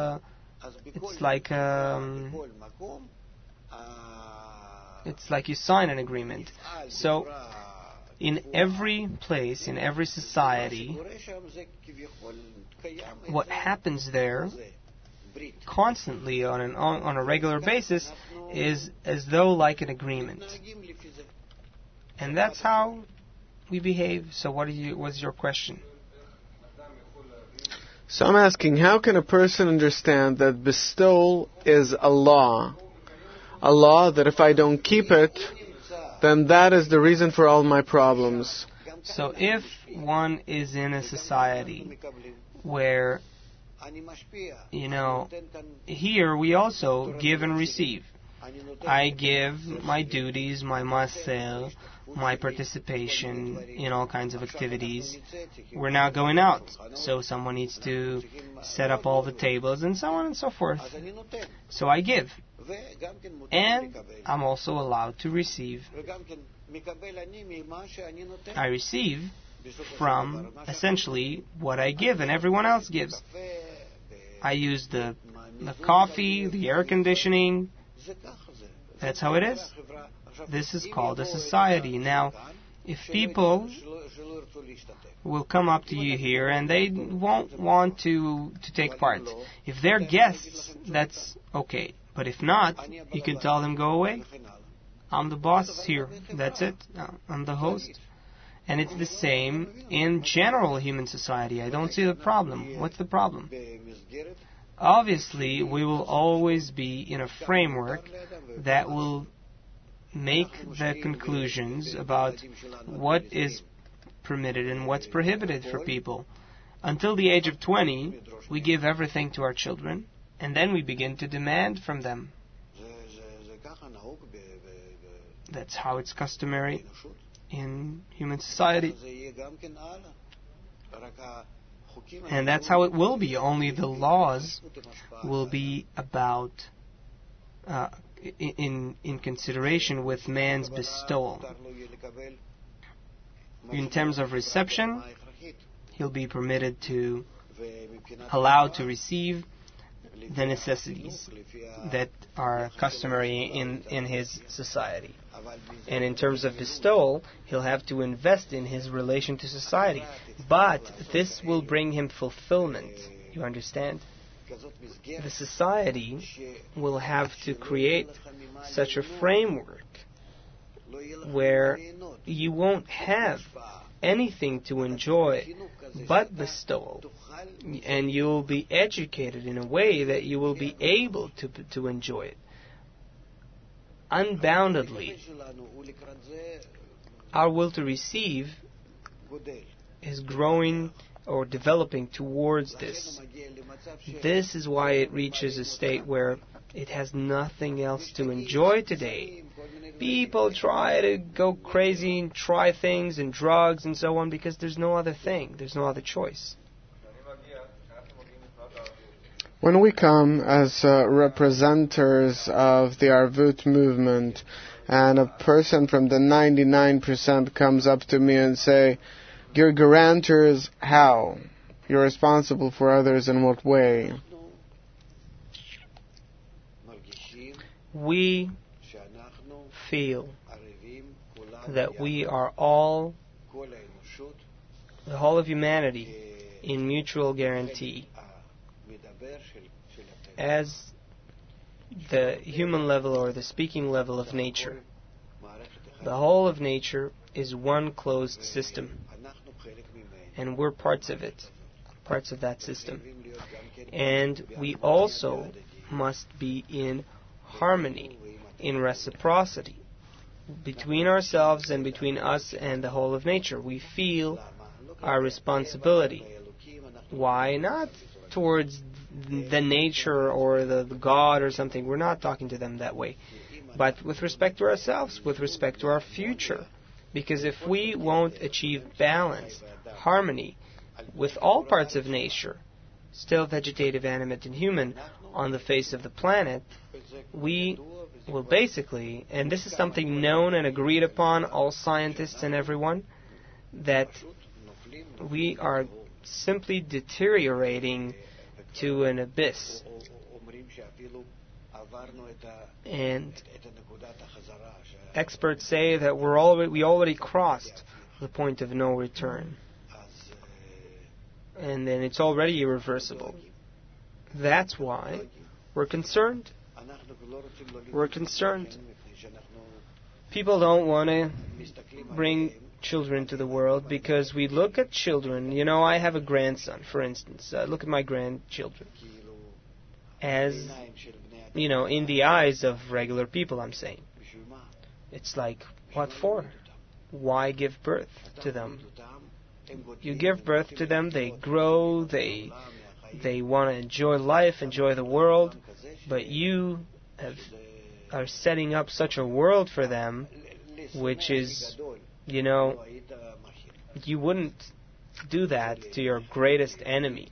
you sign an agreement. So, in every place, in every society, what happens there constantly on a regular basis is as though like an agreement. And that's how we behave. So what's your question? So I'm asking, how can a person understand that bestowal is a law? A law that if I don't keep it, then that is the reason for all my problems. So if one is in a society where, here we also give and receive. I give my duties, my masel, my participation in all kinds of activities. We're now going out, so someone needs to set up all the tables and so on and so forth. So I give. And I'm also allowed to receive. I receive from, essentially, what I give and everyone else gives. I use the coffee, the air conditioning. That's how it is. This is called a society. Now, if people will come up to you here and they won't want to take part, if they're guests, that's okay. But if not, you can tell them, go away. I'm the boss here. That's it. I'm the host. And it's the same in general human society. I don't see the problem. What's the problem? Obviously, we will always be in a framework that will make the conclusions about what is permitted and what's prohibited for people. Until the age of 20, we give everything to our children, and then we begin to demand from them. That's how it's customary in human society. And that's how it will be. Only the laws will be about in consideration with man's bestowal. In terms of reception, he'll be allowed to receive the necessities that are customary in his society. And in terms of bestowal, he'll have to invest in his relation to society. But this will bring him fulfillment. You understand? The society will have to create such a framework where you won't have anything to enjoy but bestowal, and you will be educated in a way that you will be able to enjoy it. Unboundedly, our will to receive is growing or developing towards this. This is why it reaches a state where it has nothing else to enjoy today. People try to go crazy and try things and drugs and so on because there's no other thing. There's no other choice. When we come as representatives of the Arvut movement, and a person from the 99% comes up to me and say, "You're guarantors how? You're responsible for others in what way?" We feel that we are all, the whole of humanity, in mutual guarantee. As the human level or the speaking level of nature, the whole of nature is one closed system, and we're parts of it, parts of that system. And we also must be in harmony, in reciprocity, between ourselves and between us and the whole of nature. We feel our responsibility. Why? Not towards the nature or the God or something. We're not talking to them that way. But with respect to ourselves, with respect to our future. Because if we won't achieve balance, harmony, with all parts of nature, still vegetative, animate, and human, on the face of the planet, we will basically, and this is something known and agreed upon, all scientists and everyone, that we are simply deteriorating to an abyss. And experts say that we already crossed the point of no return. And then it's already irreversible. That's why we're concerned. We're concerned. People don't want to bring children to the world because we look at children. You know, I have a grandson, for instance. Look at my grandchildren. As, you know, in the eyes of regular people, I'm saying. It's like, what for? Why give birth to them? You give birth to them, they grow, they want to enjoy life, enjoy the world, but you are setting up such a world for them, which is, you know, you wouldn't do that to your greatest enemy.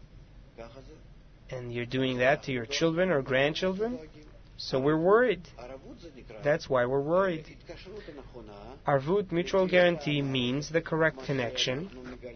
And you're doing that to your children or grandchildren? So we're worried. That's why we're worried. Arvut, mutual guarantee, means the correct connection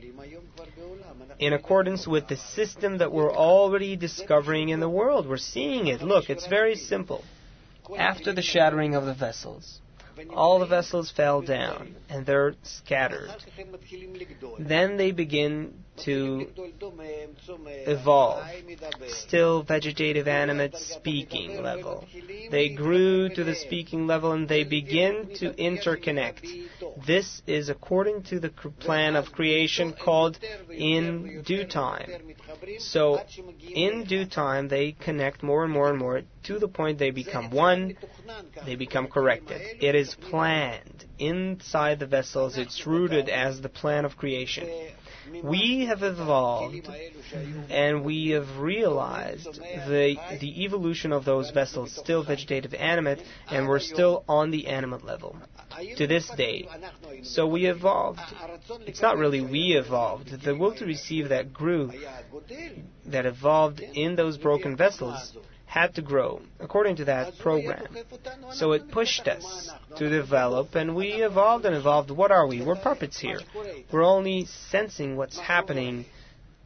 in accordance with the system that we're already discovering in the world. We're seeing it. Look, it's very simple. After the shattering of the vessels, all the vessels fell down and they're scattered. Then they begin to evolve. Still vegetative, animate, speaking level. They grew to the speaking level and they begin to interconnect. This is according to the plan of creation called in due time. So, in due time, they connect more and more and more to the point they become one, they become corrected. It is planned. Inside the vessels, it's rooted as the plan of creation. We have evolved and we have realized the evolution of those vessels, still vegetative, animate, and we're still on the animate level to this day. So we evolved. It's not really we evolved. The will to receive that grew, that evolved in those broken vessels, had to grow according to that program. So it pushed us to develop, and we evolved and evolved. What are we? We're puppets here. We're only sensing what's happening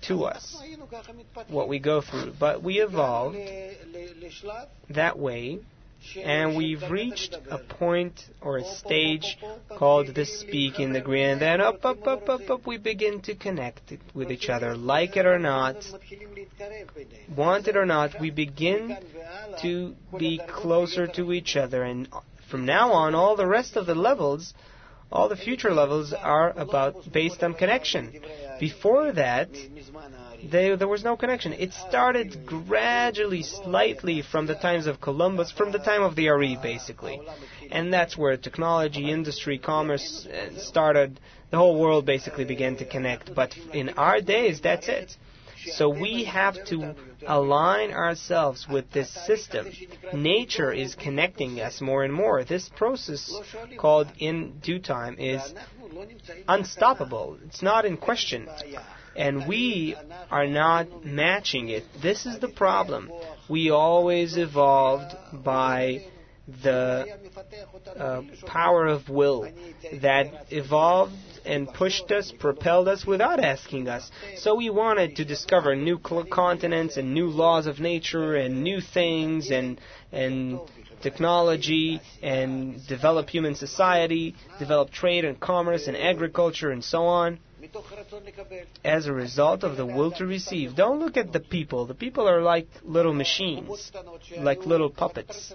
to us, what we go through. But we evolved that way, and we've reached a point or a stage called the speaking, the agreeing, and then up, we begin to connect with each other. Like it or not, want it or not, we begin to be closer to each other. And from now on, all the rest of the levels, all the future levels are based on connection. Before that, there was no connection. It started gradually, slightly from the times of Columbus, from the time of the Ari, basically. And that's where technology, industry, commerce started. The whole world basically began to connect. But in our days, that's it. So we have to align ourselves with this system. Nature is connecting us more and more. This process, called in due time, is unstoppable. It's not in question. And we are not matching it. This is the problem. We always evolved by the power of will that evolved and pushed us, propelled us without asking us. So we wanted to discover new continents and new laws of nature and new things and technology and develop human society, develop trade and commerce and agriculture and so on, as a result of the will to receive. Don't look at the people. The people are like little machines, like little puppets.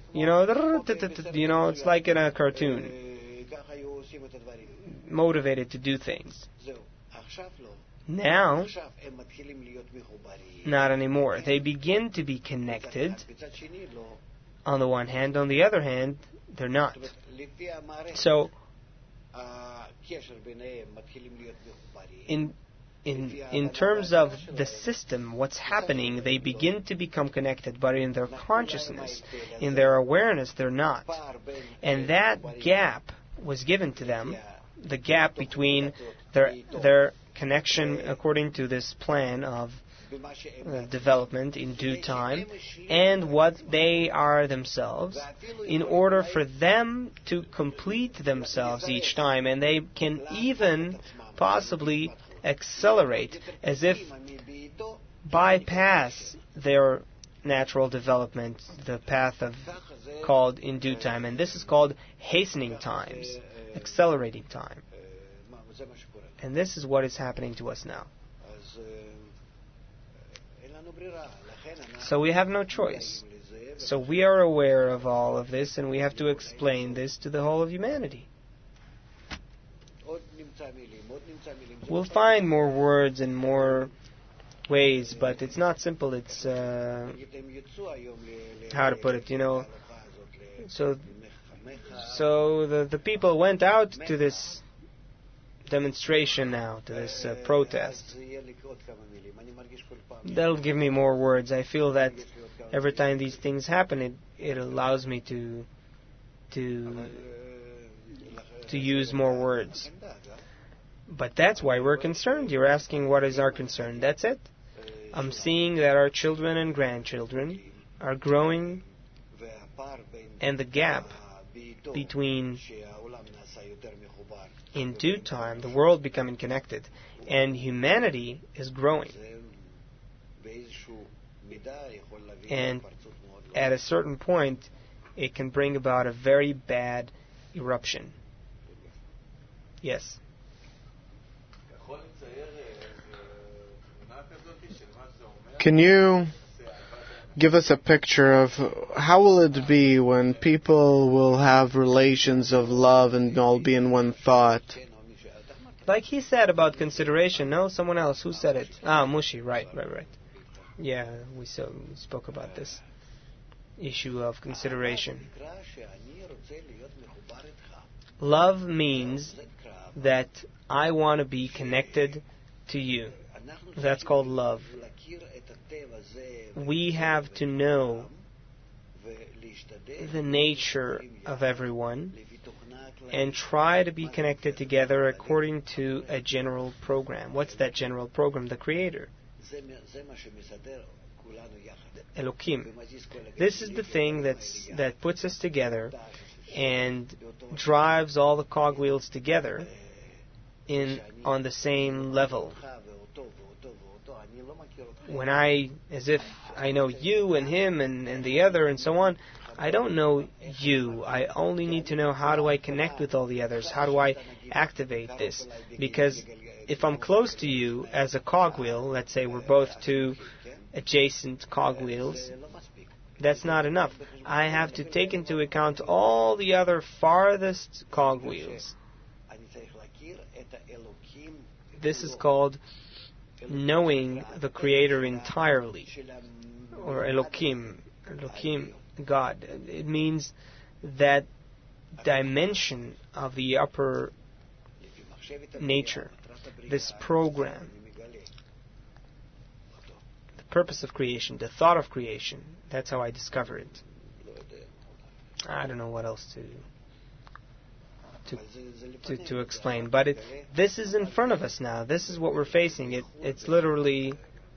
It's like in a cartoon, motivated to do things. Now, not anymore. They begin to be connected on the one hand. On the other hand, they're not. So, in terms of the system, what's happening, they begin to become connected, but in their consciousness, in their awareness, they're not. And that gap was given to them, the gap between their connection according to this plan of development in due time and what they are themselves, in order for them to complete themselves each time, and they can even possibly accelerate, as if bypass their natural development, the path of called in due time. And this is called hastening times, accelerating time. And this is what is happening to us now. So we have no choice. So we are aware of all of this, and we have to explain this to the whole of humanity. We'll find more words and more ways, but it's not simple. It's, how to put it, So the people went out to this demonstration now, to this protest. That'll give me more words. I feel that every time these things happen, it allows me to use more words. But that's why we're concerned. You're asking what is our concern. That's it. I'm seeing that our children and grandchildren are growing, and the gap between, in due time, the world becoming connected, and humanity is growing. And at a certain point, it can bring about a very bad eruption. Yes. Can you give us a picture of how will it be when people will have relations of love and all be in one thought? Like he said about consideration. No, someone else. Who said it? Mushi. Right. Yeah, we spoke about this issue of consideration. Love means that I want to be connected to you. That's called love. We have to know the nature of everyone and try to be connected together according to a general program. What's that general program? The Creator. Elohim. This is the thing that puts us together and drives all the cogwheels together on the same level. as if I know you and him and the other and so on, I don't know you. I only need to know how do I connect with all the others, how do I activate this. Because if I'm close to you as a cogwheel, let's say we're both two adjacent cogwheels, that's not enough. I have to take into account all the other farthest cogwheels. This is called knowing the Creator entirely, or Elokim, God. It means that dimension of the upper nature, this program, the purpose of creation, the thought of creation. That's how I discover it. I don't know what else to explain, but this is in front of us now. This is what we're facing. It's literally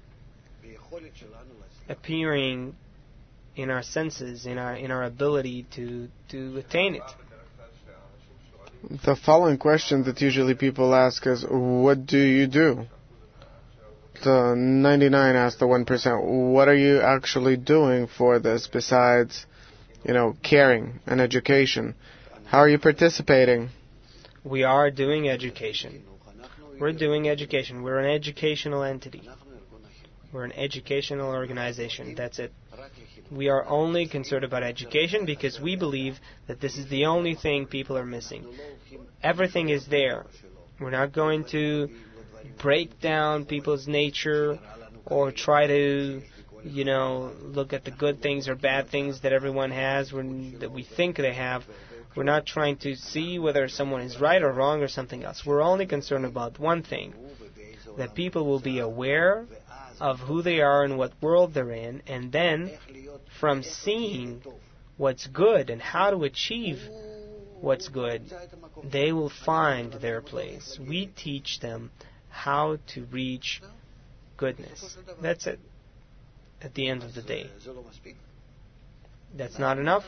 appearing in our senses, in our ability to attain it. The following question that usually people ask is, what do you do? The 99 ask the 1%, what are you actually doing for this besides, caring and education? How are you participating? We are doing education. We're doing education. We're an educational entity. We're an educational organization. That's it. We are only concerned about education because we believe that this is the only thing people are missing. Everything is there. We're not going to break down people's nature or try to, look at the good things or bad things that everyone has that we think they have. We're not trying to see whether someone is right or wrong or something else. We're only concerned about one thing, that people will be aware of who they are and what world they're in, and then from seeing what's good and how to achieve what's good, they will find their place. We teach them how to reach goodness. That's it. At the end of the day. That's not enough.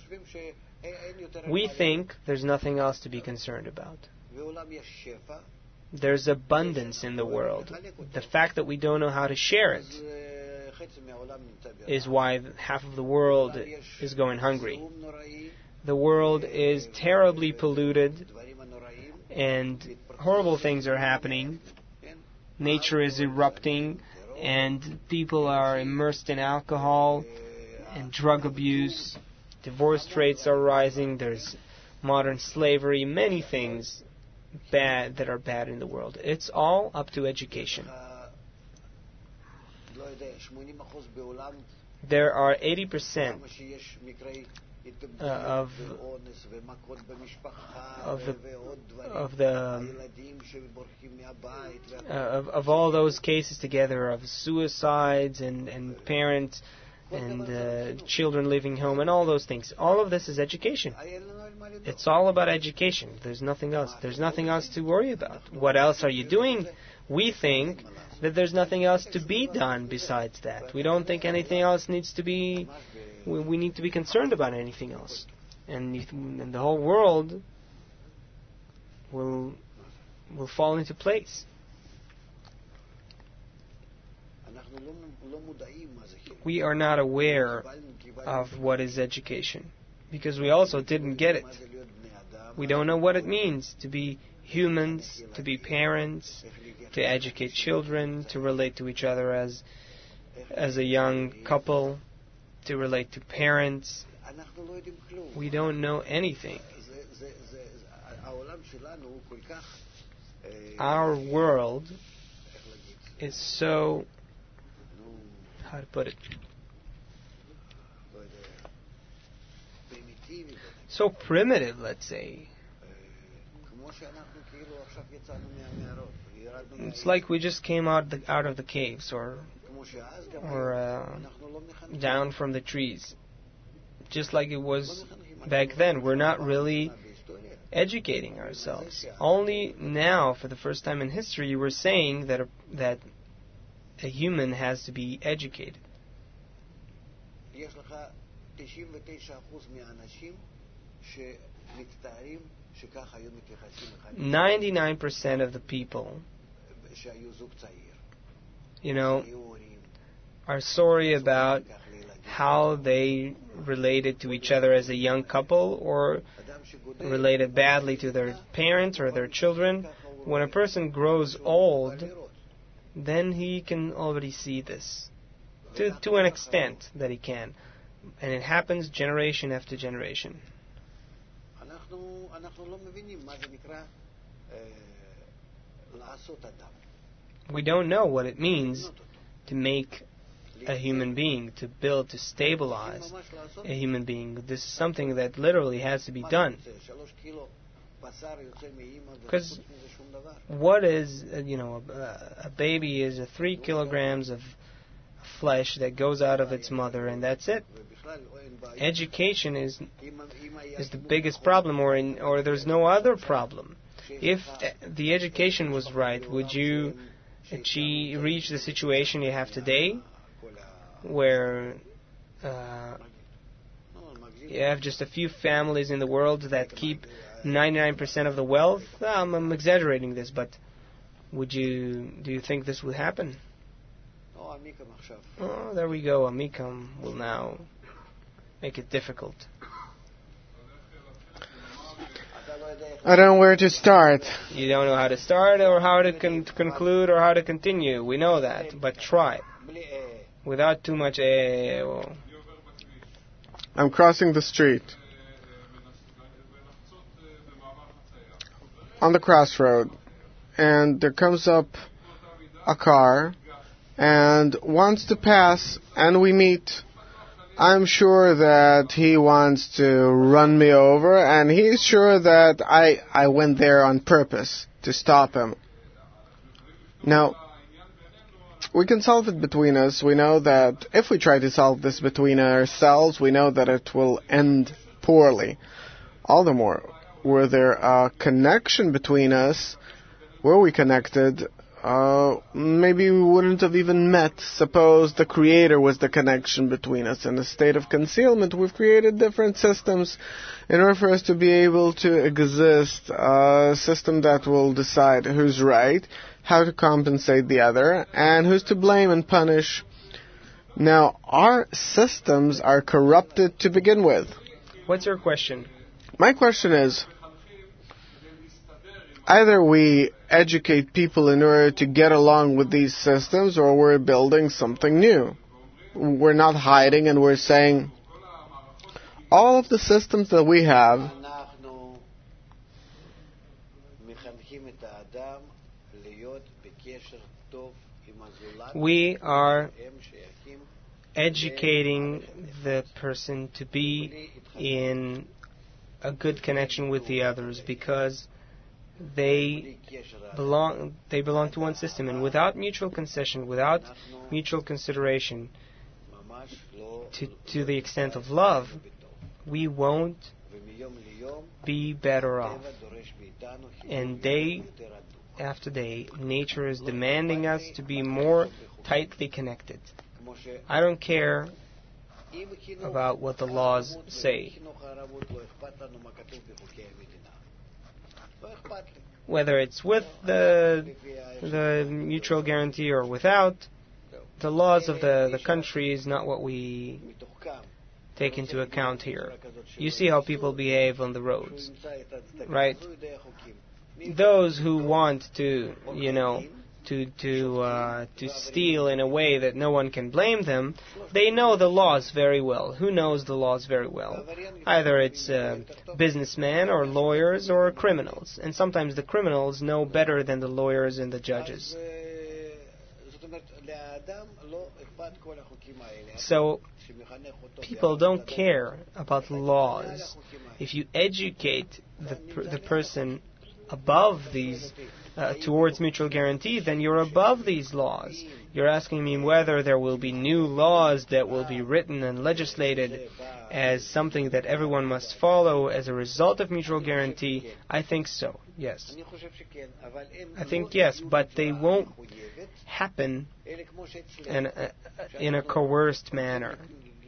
We think there's nothing else to be concerned about. There's abundance in the world. The fact that we don't know how to share it is why half of the world is going hungry. The world is terribly polluted and horrible things are happening. Nature is erupting and people are immersed in alcohol and drug abuse. Divorce rates are rising. There's modern slavery, many things bad that are bad in the world. It's all up to education. There are 80% of all those cases together of suicides and parents and children leaving home and all those things. All of this is education. It's all about education. There's nothing else. There's nothing else to worry about. What else are you doing? We think that there's nothing else to be done besides that. We don't think anything else needs to be... We need to be concerned about anything else. And the whole world will fall into place. We are not aware of what is education because we also didn't get it. We don't know what it means to be humans, to be parents, to educate children, to relate to each other as a young couple, to relate to parents. We don't know anything. Our world is so, how to put it, so primitive, let's say. It's like we just came out of the caves or down from the trees. Just like it was back then. We're not really educating ourselves. Only now, for the first time in history, we're saying that a human has to be educated. 99% of the people are sorry about how they related to each other as a young couple or related badly to their parents or their children. When a person grows old, then he can already see this to an extent that he can. And it happens generation after generation. We don't know what it means to make a human being, to build, to stabilize a human being. This is something that literally has to be done. Because what is, a baby is 3 kilograms of flesh that goes out of its mother, and that's it. Education is the biggest problem, or there's no other problem. If the education was right, would you reach the situation you have today, where you have just a few families in the world that keep 99% of the wealth? I'm exaggerating this, but do you think this would happen? Oh, there we go. Amikam will now make it difficult. I don't know where to start. You don't know how to start or how to conclude or how to continue. We know that, but try. Without too much... I'm crossing the street. On the crossroad. And there comes up a car and wants to pass, and we meet. I'm sure that he wants to run me over, and he's sure that I went there on purpose to stop him. Now, we can solve it between us. We know that if we try to solve this between ourselves, we know that it will end poorly. All the more, were there a connection between us, were we connected, maybe we wouldn't have even met. Suppose the Creator was the connection between us. In a state of concealment, we've created different systems in order for us to be able to exist, a system that will decide who's right, how to compensate the other, and who's to blame and punish. Now, our systems are corrupted to begin with. What's your question? My question is, either we educate people in order to get along with these systems, or we're building something new. We're not hiding, and we're saying all of the systems that we have we are educating the person to be in a good connection with the others, because they belong to one system, and without mutual concession, without mutual consideration, to the extent of love, we won't be better off. And day after day, nature is demanding us to be more tightly connected. I don't care about what the laws say. Whether it's with the mutual guarantee or without, the laws of the country is not what we take into account here. You see how people behave on the roads, right? Those who want to steal in a way that no one can blame them, they know the laws very well. Who knows the laws very well? Either it's businessmen or lawyers or criminals. And sometimes the criminals know better than the lawyers and the judges. So people don't care about laws. If you educate the person above these, towards mutual guarantee, then you're above these laws. You're asking me whether there will be new laws that will be written and legislated as something that everyone must follow as a result of mutual guarantee. I think so, yes. I think yes, but they won't happen in a coerced manner.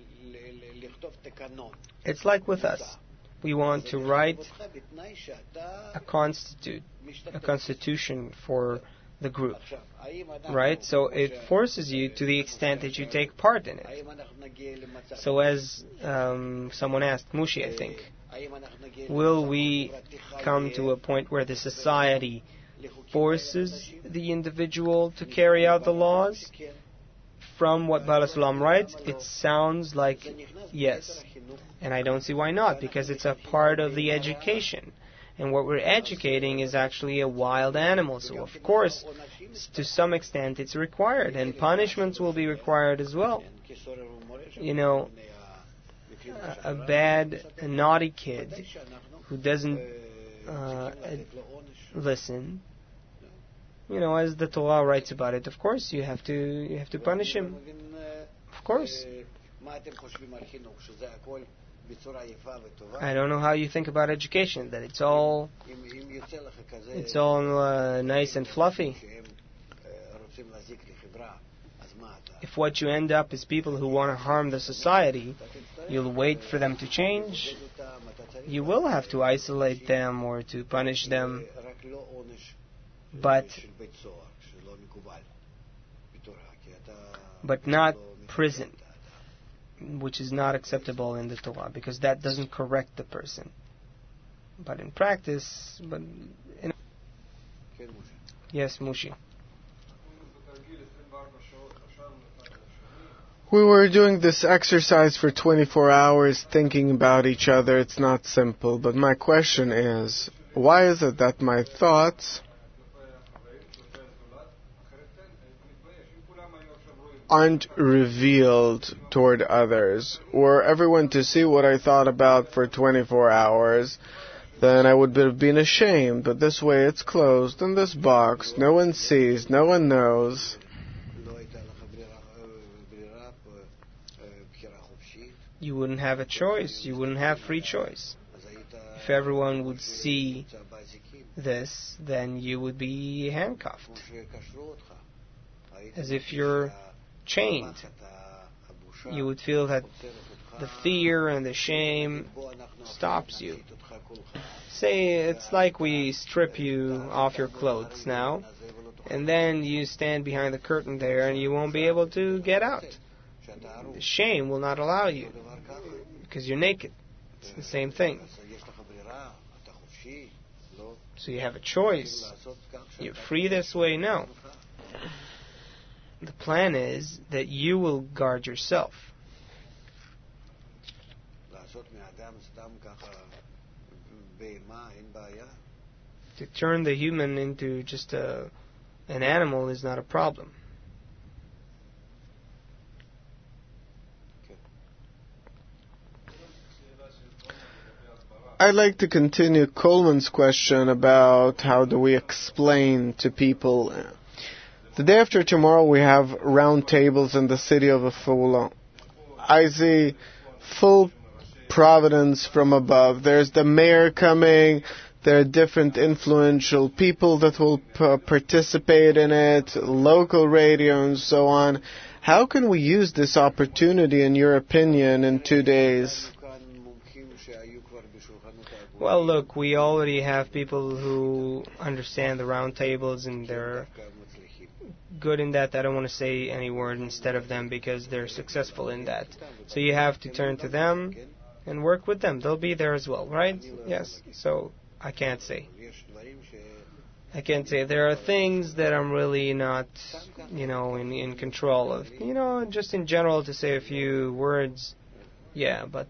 It's like with us. We want to write a constitution for the group, right? So it forces you to the extent that you take part in it. So as someone asked, Mushi, I think, will we come to a point where the society forces the individual to carry out the laws? From what Baal HaSulam writes, it sounds like yes. And I don't see why not, because it's a part of the education. And what we're educating is actually a wild animal. So, of course, to some extent, it's required. And punishments will be required as well. You know, a naughty kid who doesn't listen, you know, as the Torah writes about it, of course, you have to punish him. Of course. I don't know how you think about education, that it's all nice and fluffy. If what you end up is people who want to harm the society, you'll wait for them to change. You will have to isolate them or to punish them, but not prison, which is not acceptable in the Torah, because that doesn't correct the person. But in practice, yes, Mushi. We were doing this exercise for 24 hours thinking about each other. It's not simple, but my question is, why is it that my thoughts aren't revealed toward others? Were everyone to see what I thought about for 24 hours, then I would have been ashamed. But this way it's closed in this box. No one sees, no one knows. You wouldn't have a choice. You wouldn't have free choice. If everyone would see this, then you would be handcuffed, as if you're chained. You would feel that the fear and the shame stops you. Say it's like we strip you off your clothes now, and then you stand behind the curtain there and you won't be able to get out. The shame will not allow you, because you're naked. It's the same thing. So you have a choice. You're free this way? No. The plan is that you will guard yourself. To turn the human into just an animal is not a problem. I'd like to continue Coleman's question about how do we explain to people. The day after tomorrow we have round tables in the city of Afula. I see full providence from above. There's the mayor coming. There are different influential people that will participate in it, local radio and so on. How can we use this opportunity, in your opinion, in 2 days? Well, look, we already have people who understand the round tables, and they're good in that. I don't want to say any word instead of them because they're successful in that. So you have to turn to them and work with them. They'll be there as well, right? Yes. So I can't say. There are things that I'm really not, in control of. Just in general to say a few words, yeah, but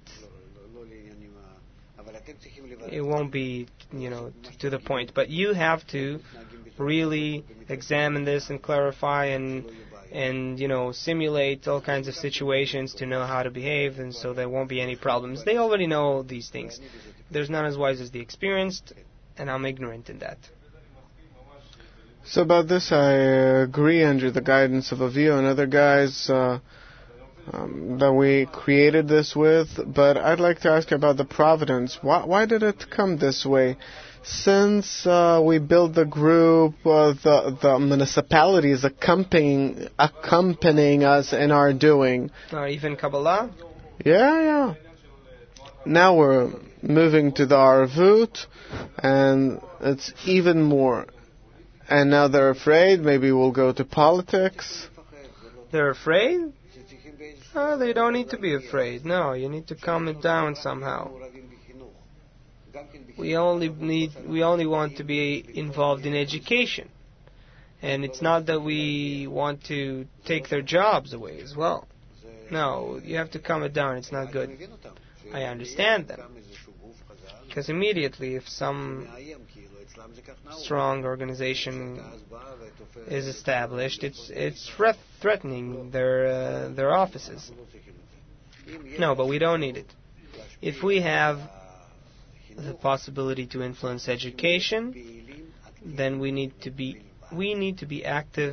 it won't be, to the point. But you have to really examine this and clarify and simulate all kinds of situations to know how to behave, and so there won't be any problems. They already know these things. There's none as wise as the experienced, and I'm ignorant in that. So about this, I agree under the guidance of Avio and other guys that we created this with, but I'd like to ask you about the providence. Why did it come this way? Since we built the group, the municipality is accompanying us in our doing. Or even Kabbalah? Yeah. Now we're moving to the Arvut, and it's even more. And now they're afraid, maybe we'll go to politics. They're afraid? Oh, they don't need to be afraid. No, you need to calm it down somehow. We only want to be involved in education. And it's not that we want to take their jobs away as well. No, you have to calm it down. It's not good. I understand them. Because immediately, if some strong organization is established, it's threatening their offices. No, but we don't need it. If we have the possibility to influence education, then we need to be active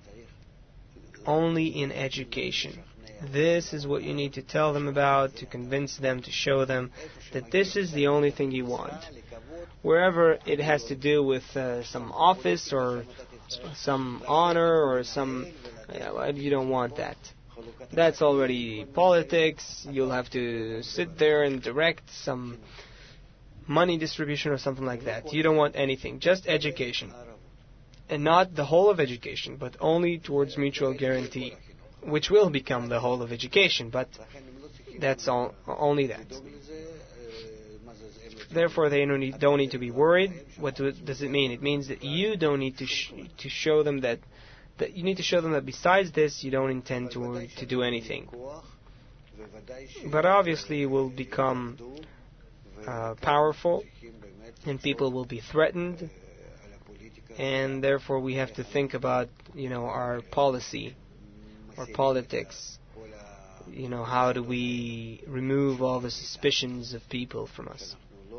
only in education. This is what you need to tell them about, to convince them, to show them that this is the only thing you want. Wherever it has to do with some office or some honor or some... you don't want that. That's already politics. You'll have to sit there and direct some money distribution or something like that. You don't want anything, just education. And not the whole of education, but only towards mutual guarantee, which will become the whole of education, but that's only that. Therefore, they don't need to be worried. What does it mean? It means that you don't need to show them that you need to show them that besides this, you don't intend to do anything. But obviously, it will become powerful, and people will be threatened, and therefore we have to think about, our policy or politics. How do we remove all the suspicions of people from us?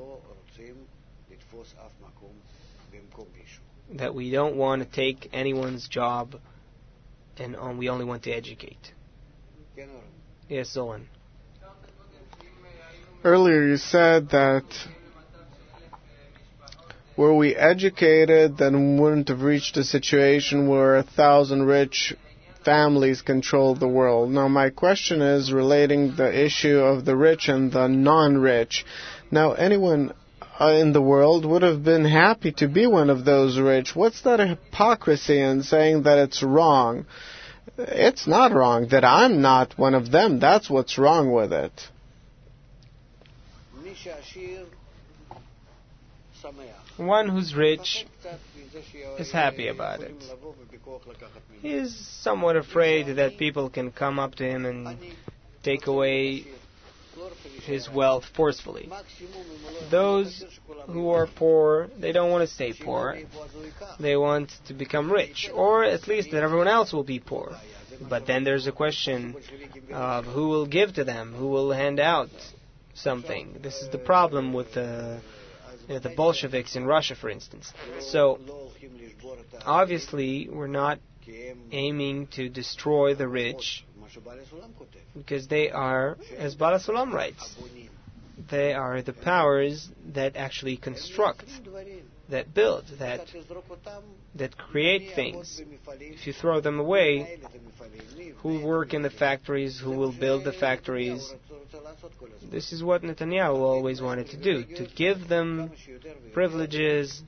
That we don't want to take anyone's job, and we only want to educate. Yes, Zolan. Earlier you said that were we educated, then we wouldn't have reached a situation where 1,000 rich families control the world. Now my question is relating the issue of the rich and the non-rich. Now anyone in the world would have been happy to be one of those rich. What's that hypocrisy in saying that it's wrong? It's not wrong that I'm not one of them. That's what's wrong with it. One who's rich is happy about it. He is somewhat afraid that people can come up to him and take away his wealth forcefully. Those who are poor, they don't want to stay poor. They want to become rich, or at least that everyone else will be poor. But then there's a question of who will give to them, who will hand out something. This is the problem with the Bolsheviks in Russia, for instance. So, obviously, we're not aiming to destroy the rich, because they are, as Baal HaSulam writes, they are the powers that actually construct, that build, that create things. If you throw them away, who will work in the factories, who will build the factories? This is what Netanyahu always wanted to do, to give them privileges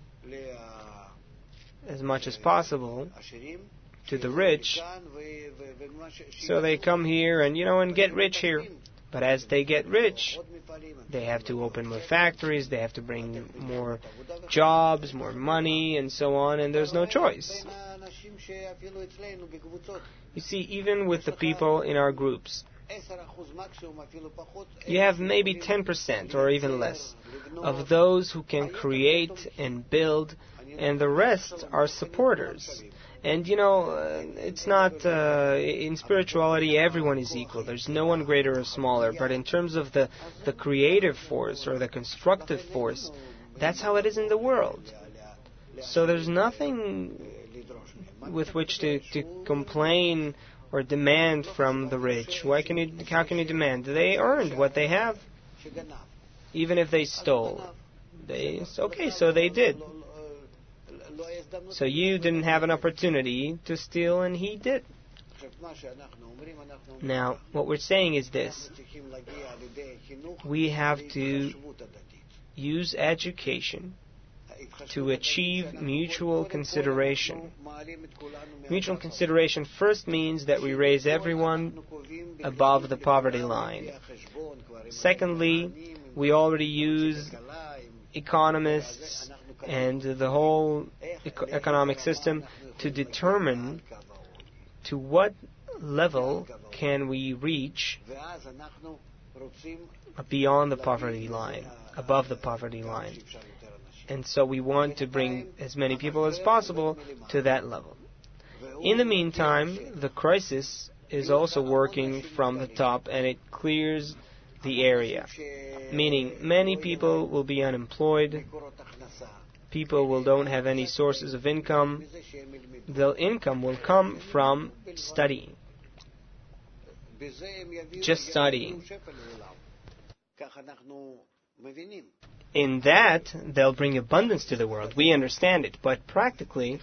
as much as possible to the rich, so they come here and get rich here. But as they get rich, they have to open more factories, they have to bring more jobs, more money, and so on, and there's no choice. You see, even with the people in our groups, you have maybe 10% or even less of those who can create and build, and the rest are supporters. And it's not, in spirituality everyone is equal. There's no one greater or smaller. But in terms of the creative force or the constructive force, that's how it is in the world. So there's nothing with which to complain or demand from the rich. How can you demand? They earned what they have. Even if they stole. So they did. So you didn't have an opportunity to steal, and he did. Now, what we're saying is this. We have to use education to achieve mutual consideration. Mutual consideration first means that we raise everyone above the poverty line. Secondly, we already use economists and the whole economic system to determine to what level can we reach beyond the poverty line, above the poverty line. And so we want to bring as many people as possible to that level. In the meantime, the crisis is also working from the top, and it clears the area. Meaning, many people will be unemployed, people don't have any sources of income. The income will come from studying. Just studying. In that, they'll bring abundance to the world. We understand it. But practically,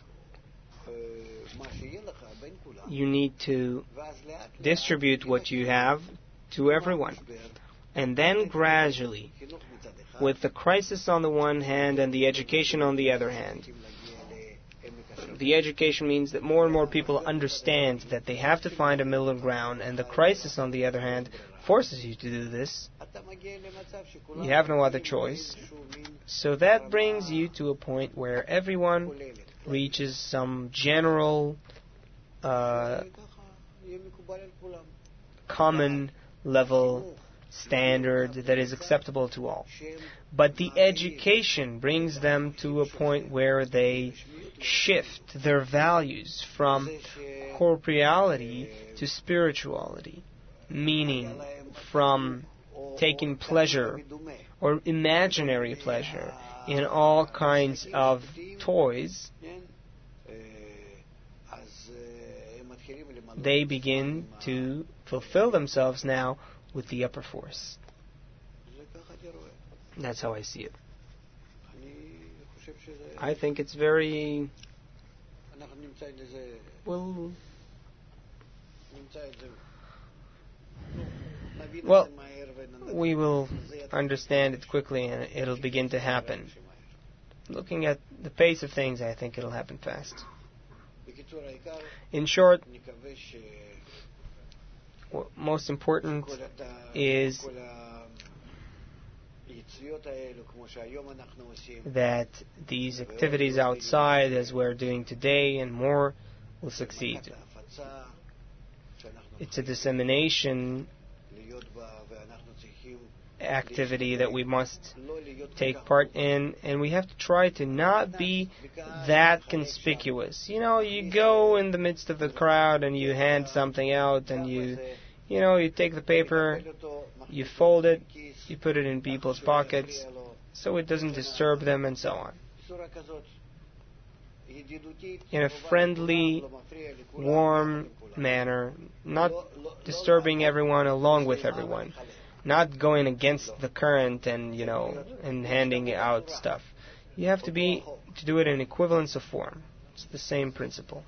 you need to distribute what you have to everyone. And then gradually, with the crisis on the one hand and the education on the other hand, the education means that more and more people understand that they have to find a middle ground, and the crisis on the other hand forces you to do this. You have no other choice. So that brings you to a point where everyone reaches some general common level standard that is acceptable to all. But the education brings them to a point where they shift their values from corporeality to spirituality, meaning from taking pleasure or imaginary pleasure in all kinds of toys. They begin to fulfill themselves now with the upper force. That's how I see it. I think it's very... Well, we will understand it quickly and it'll begin to happen. Looking at the pace of things, I think it'll happen fast. In short, what most important is that these activities outside, as we're doing today and more, will succeed. It's a dissemination activity that we must take part in, and we have to try to not be that conspicuous. You know, you go in the midst of the crowd and you hand something out, and you take the paper, you fold it, you put it in people's pockets so it doesn't disturb them, and so on. In a friendly, warm manner, not disturbing everyone along with everyone, not going against the current and handing out stuff. You have to do it in equivalence of form. It's the same principle.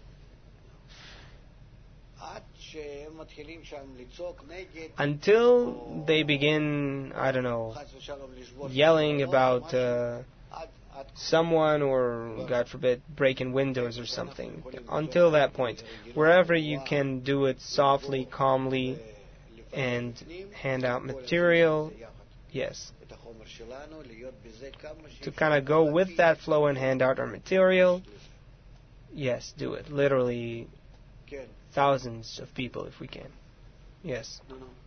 Until they begin, yelling about someone or, God forbid, breaking windows or something. Until that point, wherever you can do it softly, calmly, and hand out material, yes. To kind of go with that flow and hand out our material, yes, do it. Literally thousands of people if we can. Yes.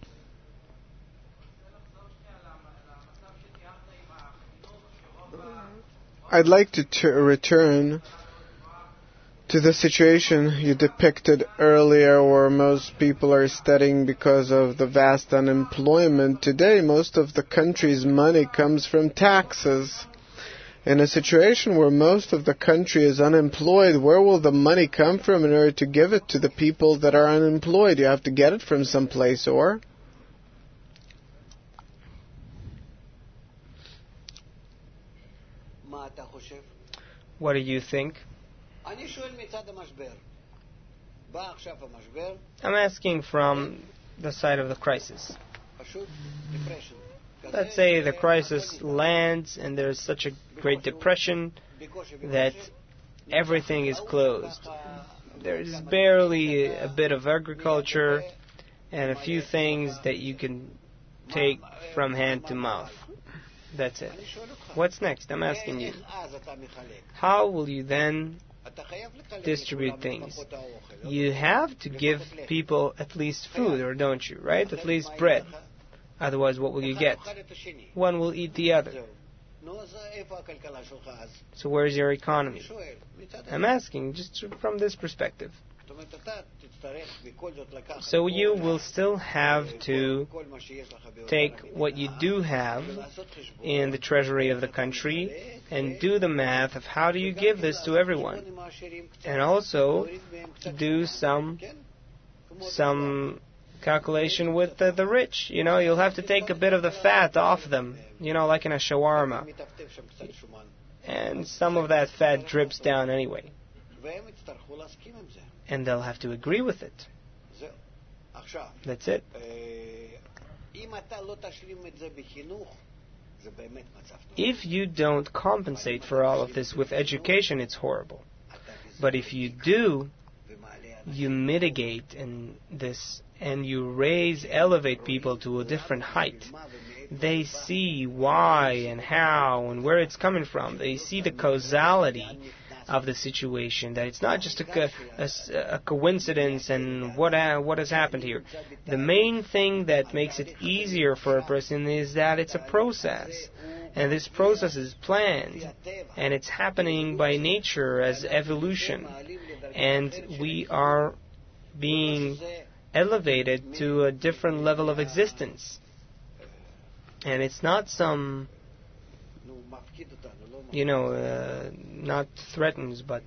I'd like to return to the situation you depicted earlier, where most people are studying because of the vast unemployment. Today, most of the country's money comes from taxes. In a situation where most of the country is unemployed, where will the money come from in order to give it to the people that are unemployed? You have to get it from someplace, or? What do you think? I'm asking from the side of the crisis. let's say the crisis lands and there's such a great depression that everything is closed. There's barely a bit of agriculture and a few things that you can take from hand to mouth. That's it. What's next? I'm asking you. How will you then distribute things? You have to give people at least food, or don't you, right? At least bread. Otherwise, what will you get? One will eat the other. So where's your economy? I'm asking just from this perspective. So you will still have to take what you do have in the treasury of the country and do the math of how do you give this to everyone. And also do some calculation with the rich. You know, you'll have to take a bit of the fat off them, you know, like in a shawarma. And some of that fat drips down anyway. And they'll have to agree with it. That's it. If you don't compensate for all of this with education, it's horrible. But if you do, you mitigate in this and you elevate people to a different height. They see why and how and where it's coming from. They see the causality of the situation, that it's not just a coincidence and what has happened here. The main thing that makes it easier for a person is that it's a process. And this process is planned. And it's happening by nature as evolution. And we are being elevated to a different level of existence. And it's not some, not threatens, but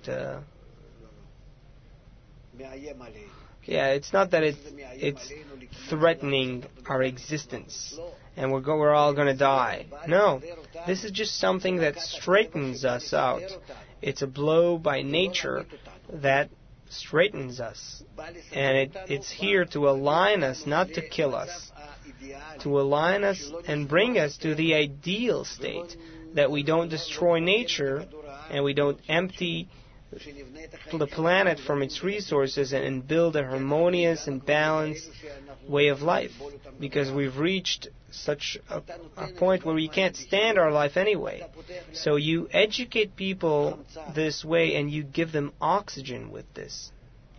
it's not that it's threatening our existence and we're all going to die. No, this is just something that straightens us out. It's a blow by nature that straightens us, and it's here to align us, not to kill us, to align us and bring us to the ideal state, that we don't destroy nature and we don't empty the planet from its resources and build a harmonious and balanced way of life, because we've reached such a point where we can't stand our life anyway. So you educate people this way and you give them oxygen with this.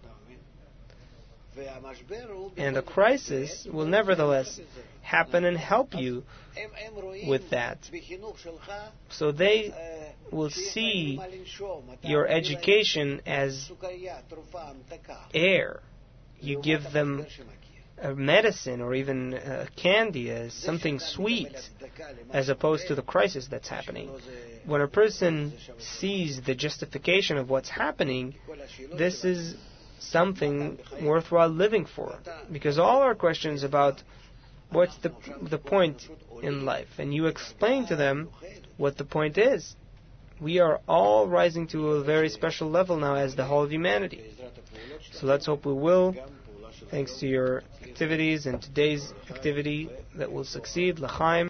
And the crisis will nevertheless happen and help you with that. So they will see your education as air. You give them a medicine or even a candy as something sweet, as opposed to the crisis that's happening. When a person sees the justification of what's happening, this is something worthwhile living for. Because all our questions about what's the point in life, and you explain to them what the point is. We are all rising to a very special level now as the whole of humanity. So let's hope we will, thanks to your activities and today's activity, that will succeed. L'chaim.